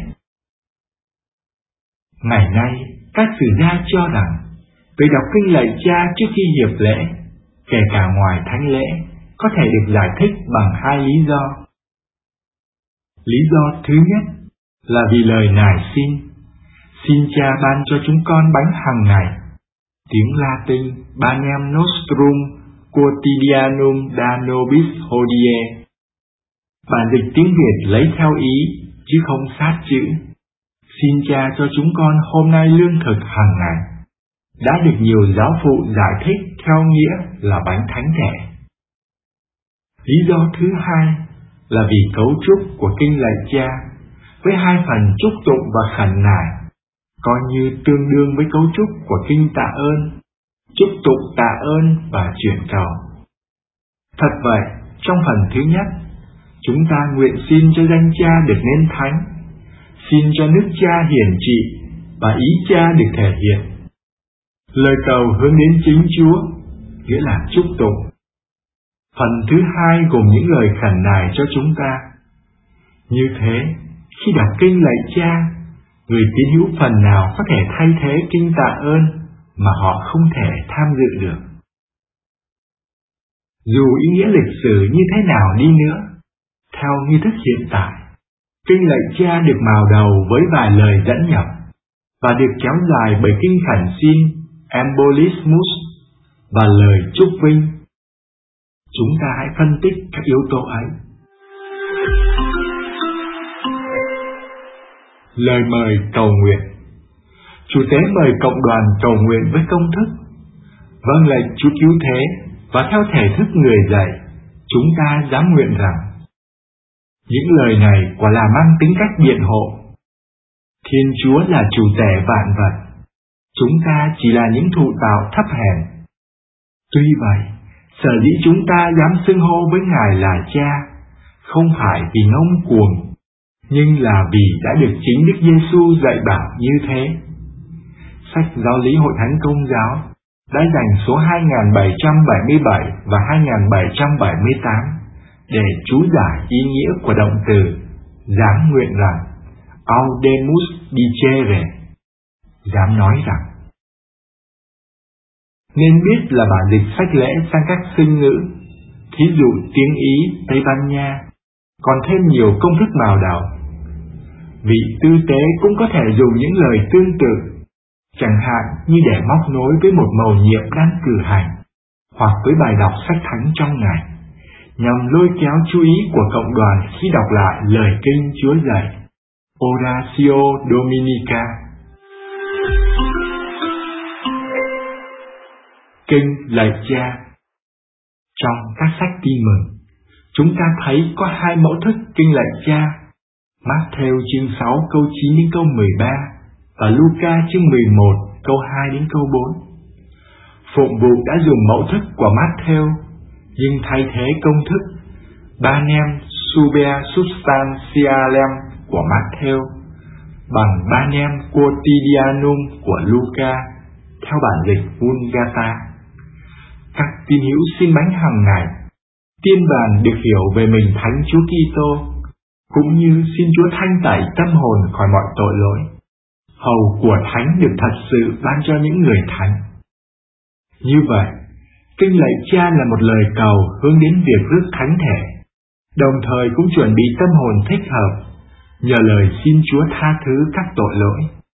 Ngày nay, các sử gia cho rằng, việc đọc kinh lạy Cha trước khi hiệp lễ, kể cả ngoài thánh lễ, có thể được giải thích bằng hai lý do. Lý do thứ nhất là vì lời nài xin, xin Cha ban cho chúng con bánh hàng ngày, tiếng Latin Panem nostrum quotidianum da nobis hodie. Bản dịch tiếng Việt lấy theo ý, chứ không sát chữ. Xin Cha cho chúng con hôm nay lương thực hàng ngày, đã được nhiều giáo phụ giải thích theo nghĩa là bánh thánh thể. Lý do thứ hai là vì cấu trúc của kinh lạy Cha với hai phần chúc tụng và khẩn nài coi như tương đương với cấu trúc của kinh tạ ơn, chúc tụng tạ ơn và chuyển cầu. Thật vậy, trong phần thứ nhất, chúng ta nguyện xin cho danh Cha được nên thánh, xin cho nước Cha hiển trị và ý Cha được thể hiện. Lời cầu hướng đến chính Chúa, nghĩa là chúc tụng. Phần thứ hai gồm những lời khẩn nài cho chúng ta. Như thế, khi đọc kinh lạy Cha, người tín hữu phần nào có thể thay thế kinh tạ ơn mà họ không thể tham dự được. Dù ý nghĩa lịch sử như thế nào đi nữa, theo nghi thức hiện tại, kinh lạy Cha được mào đầu với vài lời dẫn nhập và được kéo dài bởi kinh khẩn xin Embolismus và lời chúc vinh. Chúng ta hãy phân tích các yếu tố ấy. Lời mời cầu nguyện. Chủ tế mời cộng đoàn cầu nguyện với công thức: vâng lệnh Chúa cứu thế, và theo thể thức người dạy, chúng ta dám nguyện rằng. Những lời này quả là mang tính cách biện hộ. Thiên Chúa là chủ tể vạn vật, chúng ta chỉ là những thụ tạo thấp hèn. Tuy vậy, Sở dĩ chúng ta dám xưng hô với Ngài là Cha, không phải vì ngông cuồng, nhưng là vì đã được chính Đức Giêsu dạy bảo như thế. Sách Giáo lý Hội Thánh Công giáo đã dành số hai nghìn bảy trăm bảy mươi bảy và hai nghìn bảy trăm bảy mươi tám để chú giải ý nghĩa của động từ dám nguyện rằng audemus dicere, dám nói rằng. Nên biết là bản dịch sách lễ sang các sinh ngữ, thí dụ tiếng Ý, Tây Ban Nha, còn thêm nhiều công thức màu đầu. Vị tư tế cũng có thể dùng những lời tương tự, chẳng hạn như để móc nối với một mầu nhiệm đang cử hành, hoặc với bài đọc sách thánh trong ngày, nhằm lôi kéo chú ý của cộng đoàn khi đọc lại lời kinh Chúa dạy, Oratio Dominica. Kinh lạy Cha. Trong các sách tin mừng, chúng ta thấy có hai mẫu thức kinh lạy Cha, Matthew chương sáu câu chín đến câu mười ba và Luca chương mười một câu hai đến câu bốn. Phụng vụ đã dùng mẫu thức của Matthew, nhưng thay thế công thức Panem Super Substantialem của Matthew bằng Panem Quotidianum của Luca theo bản dịch Vulgata. Các tín hữu xin bánh hàng ngày, tiên bàn được hiểu về mình Thánh Chúa Kitô, cũng như xin Chúa thanh tẩy tâm hồn khỏi mọi tội lỗi. Hầu của Thánh được thật sự ban cho những người thánh. Như vậy, kinh lạy Cha là một lời cầu hướng đến việc rước thánh thể, đồng thời cũng chuẩn bị tâm hồn thích hợp, nhờ lời xin Chúa tha thứ các tội lỗi.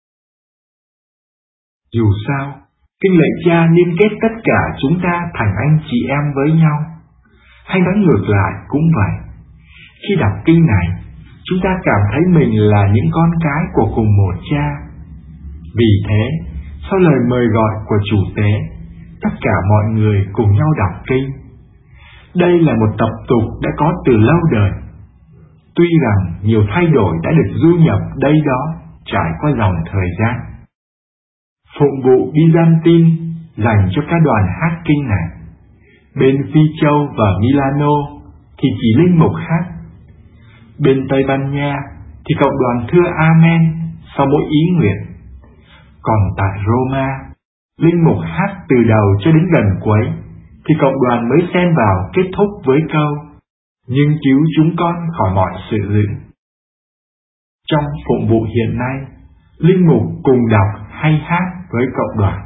Dù sao, kinh lạy Cha liên kết tất cả chúng ta thành anh chị em với nhau, hay nói ngược lại cũng vậy. Khi đọc kinh này, chúng ta cảm thấy mình là những con cái của cùng một Cha. Vì thế, sau lời mời gọi của chủ tế, tất cả mọi người cùng nhau đọc kinh. Đây là một tập tục đã có từ lâu đời. Tuy rằng nhiều thay đổi đã được du nhập đây đó trải qua dòng thời gian. Phụng vụ Byzantine dành cho các đoàn hát kinh này. Bên Phi Châu và Milano thì chỉ linh mục hát. Bên Tây Ban Nha thì cộng đoàn thưa Amen sau mỗi ý nguyện. Còn tại Roma, linh mục hát từ đầu cho đến gần cuối, thì cộng đoàn mới xen vào kết thúc với câu nhưng cứu chúng con khỏi mọi sự dữ. Trong phụng vụ hiện nay, linh mục cùng đọc hay hát với cộng đoàn.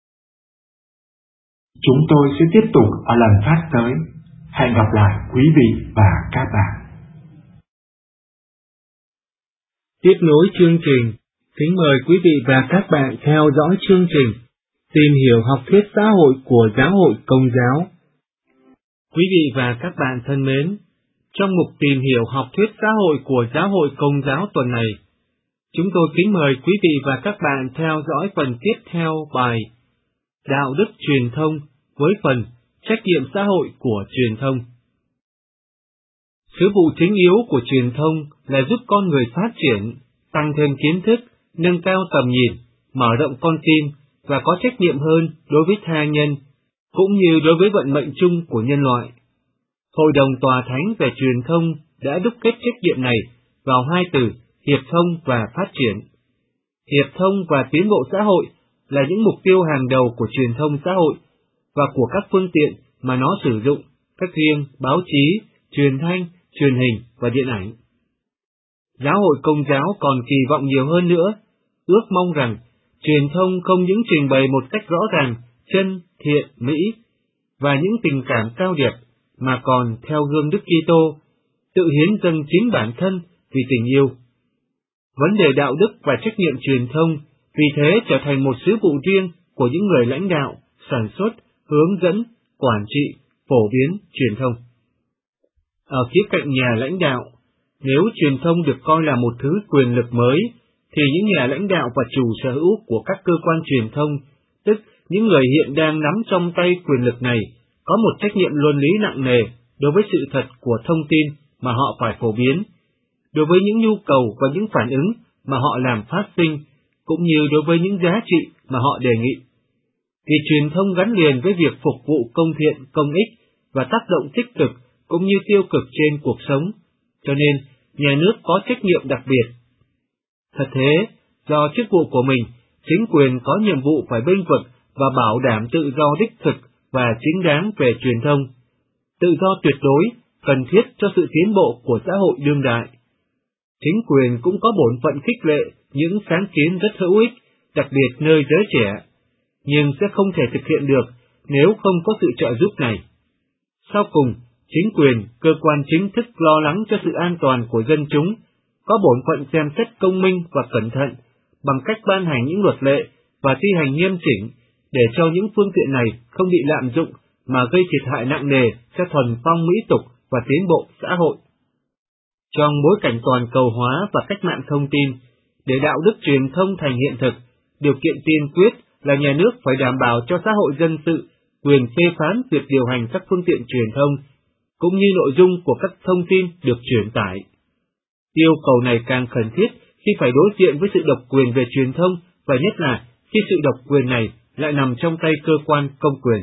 Chúng tôi sẽ tiếp tục ở lần phát tới. Hẹn gặp lại quý vị và các bạn. Tiếp nối chương trình, kính mời quý vị và các bạn theo dõi chương trình Tìm hiểu học thuyết xã hội của Giáo hội Công giáo. Quý vị và các bạn thân mến, trong mục Tìm hiểu học thuyết xã hội của Giáo hội Công giáo tuần này, chúng tôi kính mời quý vị và các bạn theo dõi phần tiếp theo bài Đạo đức truyền thông với phần Trách nhiệm xã hội của truyền thông. Sứ vụ chính yếu của truyền thông là giúp con người phát triển, tăng thêm kiến thức, nâng cao tầm nhìn, mở rộng con tim và có trách nhiệm hơn đối với tha nhân, cũng như đối với vận mệnh chung của nhân loại. Hội đồng Tòa Thánh về truyền thông đã đúc kết trách nhiệm này vào hai từ hiệp thông và phát triển. Hiệp thông và tiến bộ xã hội là những mục tiêu hàng đầu của truyền thông xã hội và của các phương tiện mà nó sử dụng, các riêng báo chí, truyền thanh, truyền hình và điện ảnh. Giáo hội Công giáo còn kỳ vọng nhiều hơn nữa, ước mong rằng truyền thông không những trình bày một cách rõ ràng chân, thiện, mỹ và những tình cảm cao đẹp, mà còn theo gương Đức Kitô, tự hiến dâng chính bản thân vì tình yêu. Vấn đề đạo đức và trách nhiệm truyền thông vì thế trở thành một sứ vụ riêng của những người lãnh đạo, sản xuất, hướng dẫn, quản trị, phổ biến truyền thông. Ở khía cạnh nhà lãnh đạo, nếu truyền thông được coi là một thứ quyền lực mới, thì những nhà lãnh đạo và chủ sở hữu của các cơ quan truyền thông, tức những người hiện đang nắm trong tay quyền lực này, có một trách nhiệm luân lý nặng nề đối với sự thật của thông tin mà họ phải phổ biến, đối với những nhu cầu và những phản ứng mà họ làm phát sinh, cũng như đối với những giá trị mà họ đề nghị. Vì truyền thông gắn liền với việc phục vụ công thiện, công ích và tác động tích cực cũng như tiêu cực trên cuộc sống, cho nên nhà nước có trách nhiệm đặc biệt. Thật thế, do chức vụ của mình, chính quyền có nhiệm vụ phải bênh vực và bảo đảm tự do đích thực và chính đáng về truyền thông, tự do tuyệt đối, cần thiết cho sự tiến bộ của xã hội đương đại. Chính quyền cũng có bổn phận khích lệ những sáng kiến rất hữu ích, đặc biệt nơi giới trẻ, nhưng sẽ không thể thực hiện được nếu không có sự trợ giúp này. Sau cùng, chính quyền, cơ quan chính thức lo lắng cho sự an toàn của dân chúng, có bổn phận xem xét công minh và cẩn thận, bằng cách ban hành những luật lệ và thi hành nghiêm chỉnh, để cho những phương tiện này không bị lạm dụng mà gây thiệt hại nặng nề cho thuần phong mỹ tục và tiến bộ xã hội. Trong bối cảnh toàn cầu hóa và cách mạng thông tin, để đạo đức truyền thông thành hiện thực, điều kiện tiên quyết là nhà nước phải đảm bảo cho xã hội dân sự quyền phê phán việc điều hành các phương tiện truyền thông, cũng như nội dung của các thông tin được truyền tải. Yêu cầu này càng cần thiết khi phải đối diện với sự độc quyền về truyền thông, và nhất là khi sự độc quyền này lại nằm trong tay cơ quan công quyền.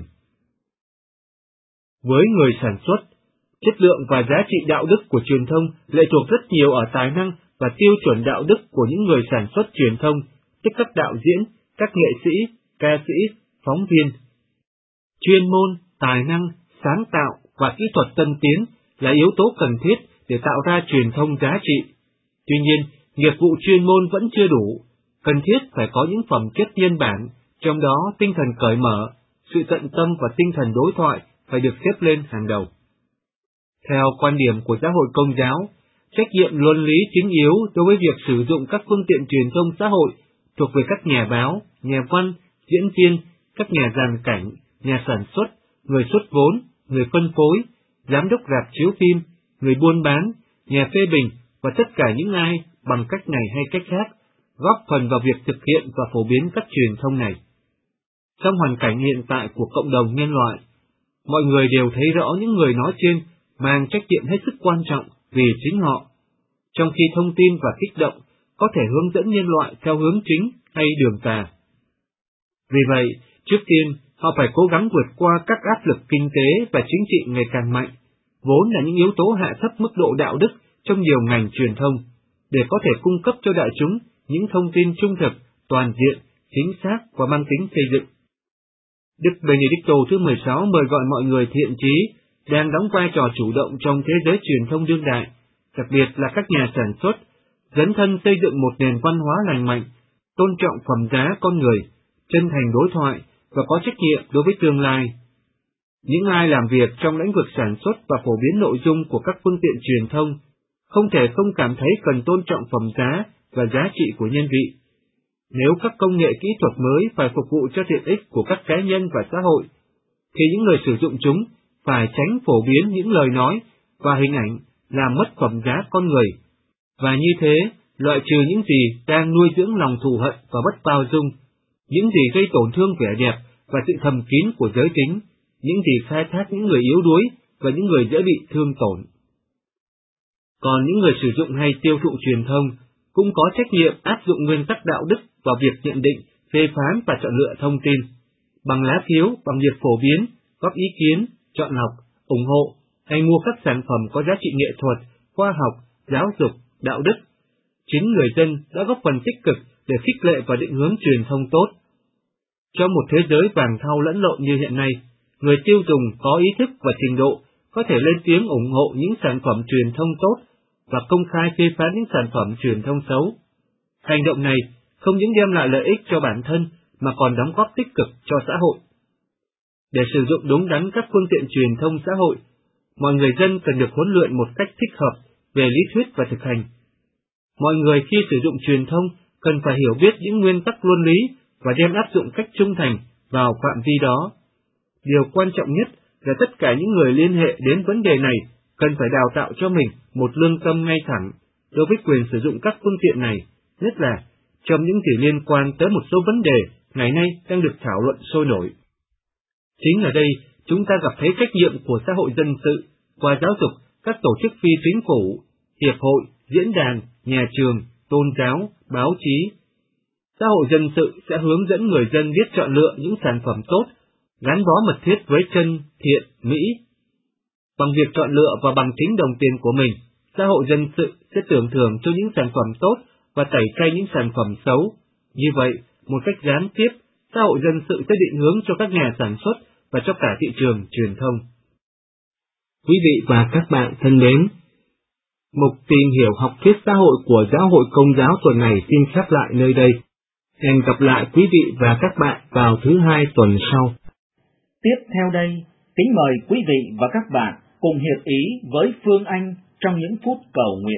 Với người sản xuất, chất lượng và giá trị đạo đức của truyền thông lệ thuộc rất nhiều ở tài năng và tiêu chuẩn đạo đức của những người sản xuất truyền thông, tức các đạo diễn, các nghệ sĩ, ca sĩ, phóng viên. Chuyên môn, tài năng, sáng tạo và kỹ thuật tân tiến là yếu tố cần thiết để tạo ra truyền thông giá trị. Tuy nhiên, nghiệp vụ chuyên môn vẫn chưa đủ, cần thiết phải có những phẩm chất nhân bản, trong đó tinh thần cởi mở, sự tận tâm và tinh thần đối thoại phải được xếp lên hàng đầu. Theo quan điểm của xã hội Công giáo, trách nhiệm luân lý chính yếu đối với việc sử dụng các phương tiện truyền thông xã hội thuộc về các nhà báo, nhà văn, diễn viên, các nhà dàn cảnh, nhà sản xuất, người xuất vốn, người phân phối, giám đốc rạp chiếu phim, người buôn bán, nhà phê bình và tất cả những ai bằng cách này hay cách khác góp phần vào việc thực hiện và phổ biến các truyền thông này. Trong hoàn cảnh hiện tại của cộng đồng nhân loại, mọi người đều thấy rõ những người nói trên mang trách nhiệm hết sức quan trọng vì chính họ, trong khi thông tin và kích động có thể hướng dẫn nhân loại theo hướng chính hay đường tà. Vì vậy, trước tiên, họ phải cố gắng vượt qua các áp lực kinh tế và chính trị ngày càng mạnh, vốn là những yếu tố hạ thấp mức độ đạo đức trong nhiều ngành truyền thông, để có thể cung cấp cho đại chúng những thông tin trung thực, toàn diện, chính xác và mang tính xây dựng. Đức Benedicto thứ mười sáu mời gọi mọi người thiện chí đang đóng vai trò chủ động trong thế giới truyền thông đương đại, đặc biệt là các nhà sản xuất, dấn thân xây dựng một nền văn hóa lành mạnh, tôn trọng phẩm giá con người, chân thành đối thoại và có trách nhiệm đối với tương lai. Những ai làm việc trong lĩnh vực sản xuất và phổ biến nội dung của các phương tiện truyền thông không thể không cảm thấy cần tôn trọng phẩm giá và giá trị của nhân vị. Nếu các công nghệ kỹ thuật mới phải phục vụ cho tiện ích của các cá nhân và xã hội, thì những người sử dụng chúng phải tránh phổ biến những lời nói và hình ảnh làm mất phẩm giá con người, và như thế loại trừ những gì đang nuôi dưỡng lòng thù hận và bất bao dung, những gì gây tổn thương vẻ đẹp và sự thầm kín của giới tính, những gì khai thác những người yếu đuối và những người dễ bị thương tổn. Còn những người sử dụng hay tiêu thụ truyền thông cũng có trách nhiệm áp dụng nguyên tắc đạo đức vào việc nhận định, phê phán và chọn lựa thông tin, bằng lá phiếu, bằng việc phổ biến, góp ý kiến, chọn lọc, ủng hộ hay mua các sản phẩm có giá trị nghệ thuật, khoa học, giáo dục, đạo đức. Chính người dân đã góp phần tích cực để khích lệ và định hướng truyền thông tốt. Trong một thế giới vàng thau lẫn lộn như hiện nay, người tiêu dùng có ý thức và trình độ có thể lên tiếng ủng hộ những sản phẩm truyền thông tốt và công khai phê phán những sản phẩm truyền thông xấu. Hành động này không những đem lại lợi ích cho bản thân mà còn đóng góp tích cực cho xã hội. Để sử dụng đúng đắn các phương tiện truyền thông xã hội, mọi người dân cần được huấn luyện một cách thích hợp về lý thuyết và thực hành. Mọi người khi sử dụng truyền thông cần phải hiểu biết những nguyên tắc luân lý và đem áp dụng cách trung thành vào phạm vi đó. Điều quan trọng nhất là tất cả những người liên hệ đến vấn đề này cần phải đào tạo cho mình một lương tâm ngay thẳng đối với quyền sử dụng các phương tiện này, nhất là trong những gì liên quan tới một số vấn đề ngày nay đang được thảo luận sôi nổi. Chính ở đây chúng ta gặp thấy trách nhiệm của xã hội dân sự qua giáo dục, các tổ chức phi chính phủ, hiệp hội, diễn đàn, nhà trường, tôn giáo, báo chí. Xã hội dân sự sẽ hướng dẫn người dân biết chọn lựa những sản phẩm tốt, gắn bó mật thiết với chân, thiện, mỹ. Bằng việc chọn lựa và bằng chính đồng tiền của mình, xã hội dân sự sẽ tưởng thưởng cho những sản phẩm tốt và tẩy chay những sản phẩm xấu. Như vậy, một cách gián tiếp, xã hội dân sự sẽ định hướng cho các nhà sản xuất và cho cả thị trường truyền thông. Quý vị và các bạn thân mến, mục tìm hiểu học thuyết xã hội của Giáo hội Công giáo tuần này xin khép lại nơi đây. Hẹn gặp lại quý vị và các bạn vào thứ hai tuần sau. Tiếp theo đây, kính mời quý vị và các bạn cùng hiệp ý với Phương Anh trong những phút cầu nguyện.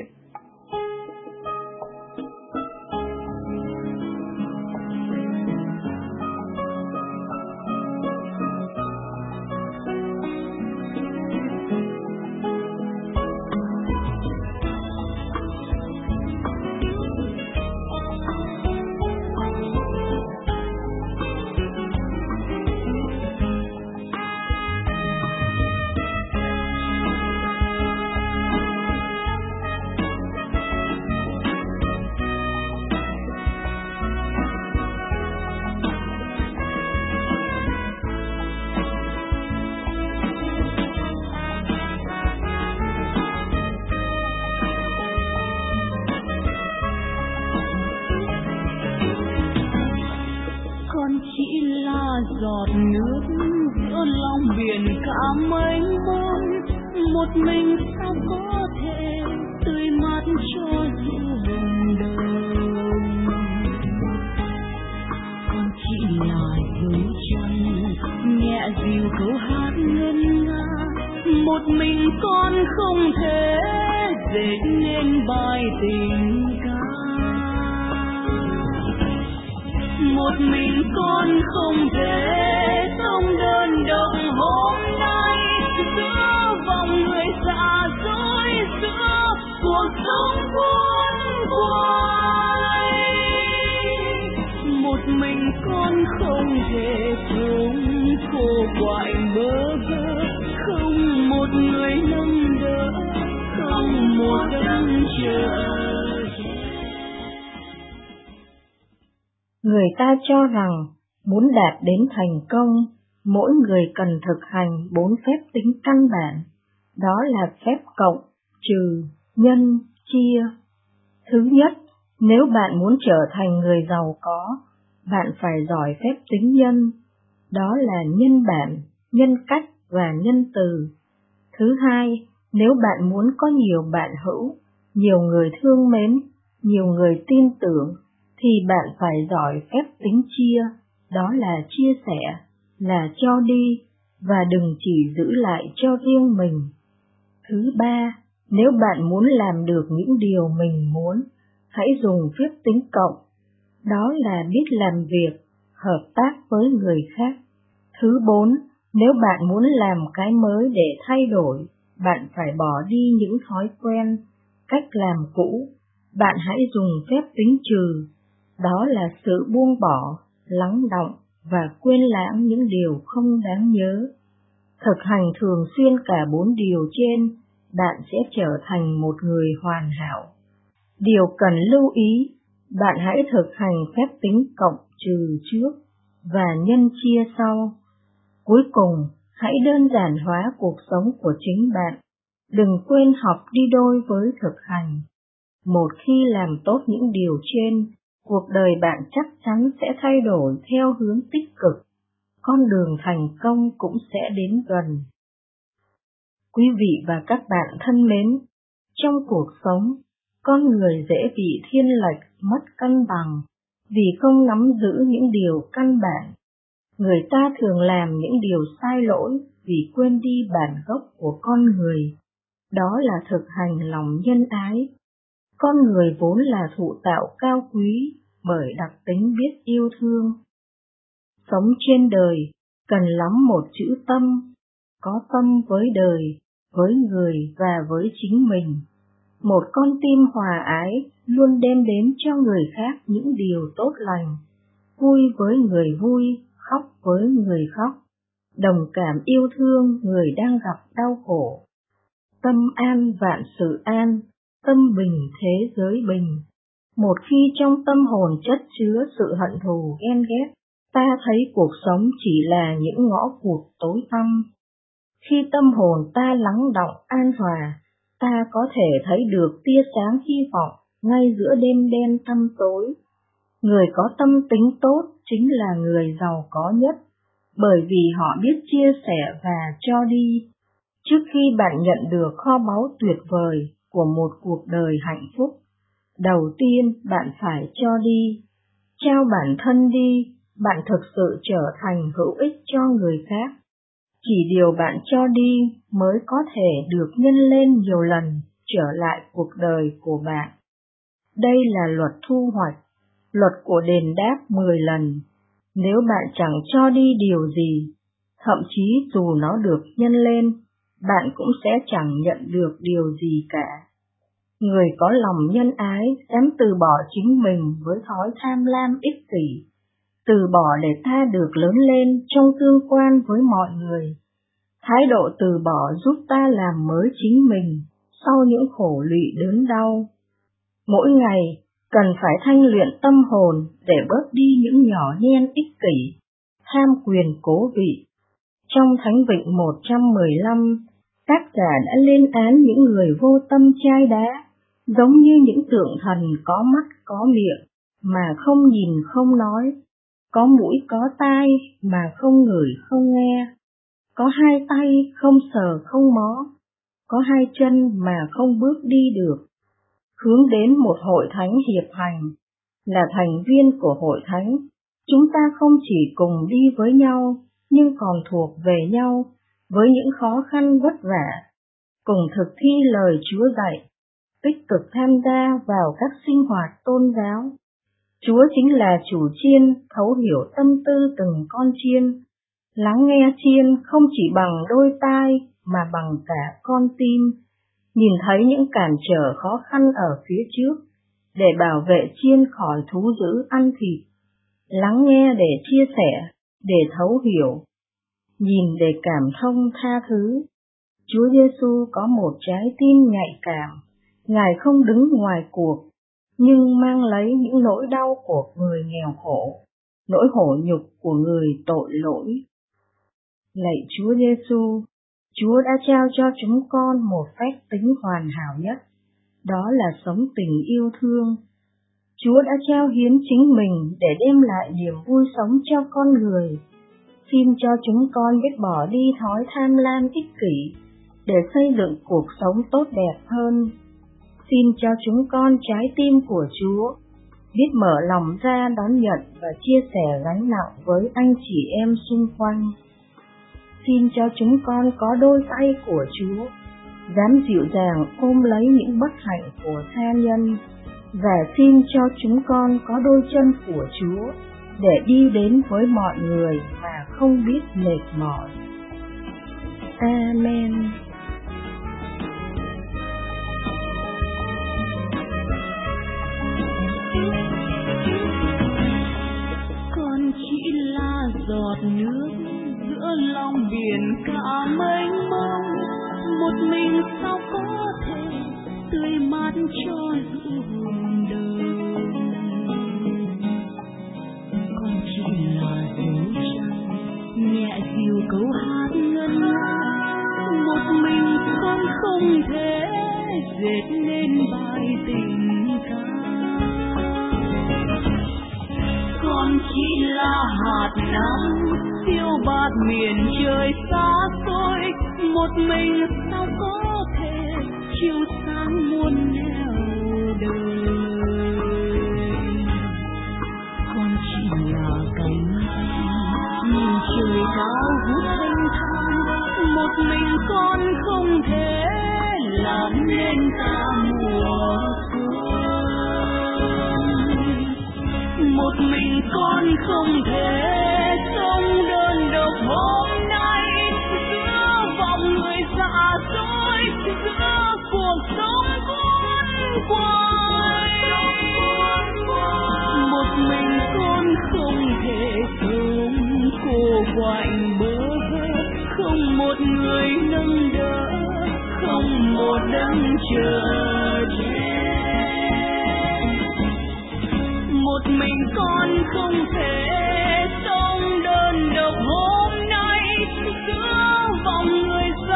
Giọt nước giữa lòng biển cả mênh mông, một mình sao có thể tươi mát cho dòng đời. Con chỉ là dấu chân nhẹ dịu câu hát ngân nga, một mình con không thể dệt nên bài tình ca. Một mình con không thể sống đơn độc hôm nay giữa vòng người xa dối, giữa cuộc sống cuốn quay. Một mình con không thể sống khô quại bơ vơ, không một người nâng đỡ, không một đấng chờ. Người ta cho rằng muốn đạt đến thành công, mỗi người cần thực hành bốn phép tính căn bản, đó là phép cộng, trừ, nhân, chia. Thứ nhất, nếu bạn muốn trở thành người giàu có, bạn phải giỏi phép tính nhân, đó là nhân bản, nhân cách và nhân từ. Thứ hai, nếu bạn muốn có nhiều bạn hữu, nhiều người thương mến, nhiều người tin tưởng, thì bạn phải giỏi phép tính chia, đó là chia sẻ, là cho đi, và đừng chỉ giữ lại cho riêng mình. Thứ ba, nếu bạn muốn làm được những điều mình muốn, hãy dùng phép tính cộng, đó là biết làm việc, hợp tác với người khác. Thứ bốn, nếu bạn muốn làm cái mới để thay đổi, bạn phải bỏ đi những thói quen, cách làm cũ, bạn hãy dùng phép tính trừ, đó là sự buông bỏ, lắng đọng và quên lãng những điều không đáng nhớ. Thực hành thường xuyên cả bốn điều trên, bạn sẽ trở thành một người hoàn hảo. Điều cần lưu ý, bạn hãy thực hành phép tính cộng trừ trước và nhân chia sau. Cuối cùng, hãy đơn giản hóa cuộc sống của chính bạn. Đừng quên học đi đôi với thực hành. Một khi làm tốt những điều trên, cuộc đời bạn chắc chắn sẽ thay đổi theo hướng tích cực. Con đường thành công cũng sẽ đến gần. Quý vị và các bạn thân mến, trong cuộc sống, con người dễ bị thiên lệch, mất cân bằng, vì không nắm giữ những điều căn bản. Người ta thường làm những điều sai lỗi vì quên đi bản gốc của con người, đó là thực hành lòng nhân ái. Con người vốn là thụ tạo cao quý bởi đặc tính biết yêu thương. Sống trên đời cần lắm một chữ tâm, có tâm với đời, với người và với chính mình. Một con tim hòa ái luôn đem đến cho người khác những điều tốt lành, vui với người vui, khóc với người khóc, đồng cảm yêu thương người đang gặp đau khổ. Tâm an vạn sự an, tâm bình thế giới bình. Một khi trong tâm hồn chất chứa sự hận thù ghen ghét, ta thấy cuộc sống chỉ là những ngõ cụt tối tăm. Khi tâm hồn ta lắng đọng an hòa, ta có thể thấy được tia sáng hy vọng ngay giữa đêm đen tăm tối. Người có tâm tính tốt chính là người giàu có nhất, bởi vì họ biết chia sẻ và cho đi. Trước khi bạn nhận được kho báu tuyệt vời của một cuộc đời hạnh phúc, đầu tiên bạn phải cho đi. Trao bản thân đi, bạn thực sự trở thành hữu ích cho người khác. Chỉ điều bạn cho đi mới có thể được nhân lên nhiều lần trở lại cuộc đời của bạn. Đây là luật thu hoạch, luật của đền đáp mười lần. Nếu bạn chẳng cho đi điều gì, thậm chí dù nó được nhân lên, bạn cũng sẽ chẳng nhận được điều gì cả. Người có lòng nhân ái dám từ bỏ chính mình với thói tham lam ích kỷ, từ bỏ để ta được lớn lên trong tương quan với mọi người. Thái độ từ bỏ giúp ta làm mới chính mình sau những khổ lụy đớn đau. Mỗi ngày cần phải thanh luyện tâm hồn để bớt đi những nhỏ nhen ích kỷ, tham quyền cố vị. Trong Thánh Vịnh một trăm mười lăm, tác giả đã lên án những người vô tâm chai đá, giống như những tượng thần có mắt có miệng mà không nhìn không nói, có mũi có tai mà không ngửi không nghe, có hai tay không sờ không mó, có hai chân mà không bước đi được. Hướng đến một hội thánh hiệp hành, là thành viên của hội thánh, chúng ta không chỉ cùng đi với nhau, nhưng còn thuộc về nhau với những khó khăn vất vả, cùng thực thi lời Chúa dạy, tích cực tham gia vào các sinh hoạt tôn giáo. Chúa chính là chủ chiên thấu hiểu tâm tư từng con chiên, lắng nghe chiên không chỉ bằng đôi tai mà bằng cả con tim, nhìn thấy những cản trở khó khăn ở phía trước để bảo vệ chiên khỏi thú dữ ăn thịt, lắng nghe để chia sẻ, để thấu hiểu, nhìn để cảm thông tha thứ. Chúa Giêsu có một trái tim nhạy cảm, Ngài không đứng ngoài cuộc, nhưng mang lấy những nỗi đau của người nghèo khổ, nỗi hổ nhục của người tội lỗi. Lạy Chúa Giêsu, Chúa đã trao cho chúng con một phép tính hoàn hảo nhất, đó là sống tình yêu thương. Chúa đã trao hiến chính mình để đem lại niềm vui sống cho con người. Xin cho chúng con biết bỏ đi thói tham lam ích kỷ, để xây dựng cuộc sống tốt đẹp hơn. Xin cho chúng con trái tim của Chúa, biết mở lòng ra đón nhận và chia sẻ gánh nặng với anh chị em xung quanh. Xin cho chúng con có đôi tay của Chúa, dám dịu dàng ôm lấy những bất hạnh của tha nhân, và xin cho chúng con có đôi chân của Chúa để đi đến với mọi người mà không biết mệt mỏi. Amen. Con chỉ là giọt nước giữa lòng biển cả mênh mông, một mình sao có thể tươi mát cho giữa hồn đời. Con chỉ là dấu trăng nhẹ dịu câu hát ngân nga, một mình con không thể dệt nên bài tình ca. Con chỉ là hạt nắng phiêu bạt miền trời xa xôi, một mình sao có thể chiếu sáng muôn nẻo đời. Con chỉ là cánh nhìn trời cao vút thanh thang, một mình con không thể làm nên cả mùa xuân. Một mình con không thể sống đơn độc hôm nay, giữa vòng người xa xôi, giữa cuộc sống cuốn quay. Một mình con không thể sống cô quạnh bơ vơ, không một người nâng đỡ, không một đấng chờ che. Một mình con không thể sống đơn độc hôm nay, giữa vòng người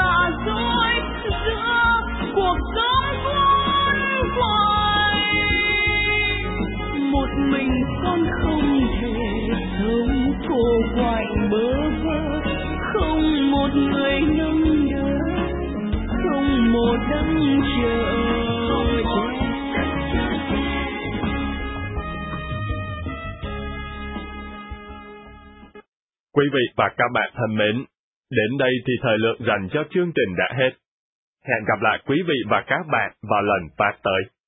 con không thể sống cô quạnh bơ vơ, không một người nâng đỡ, không một đấng chờ che. Quý vị và các bạn thân mến, đến đây thì thời lượng dành cho chương trình đã hết. Hẹn gặp lại quý vị và các bạn vào lần phát tới.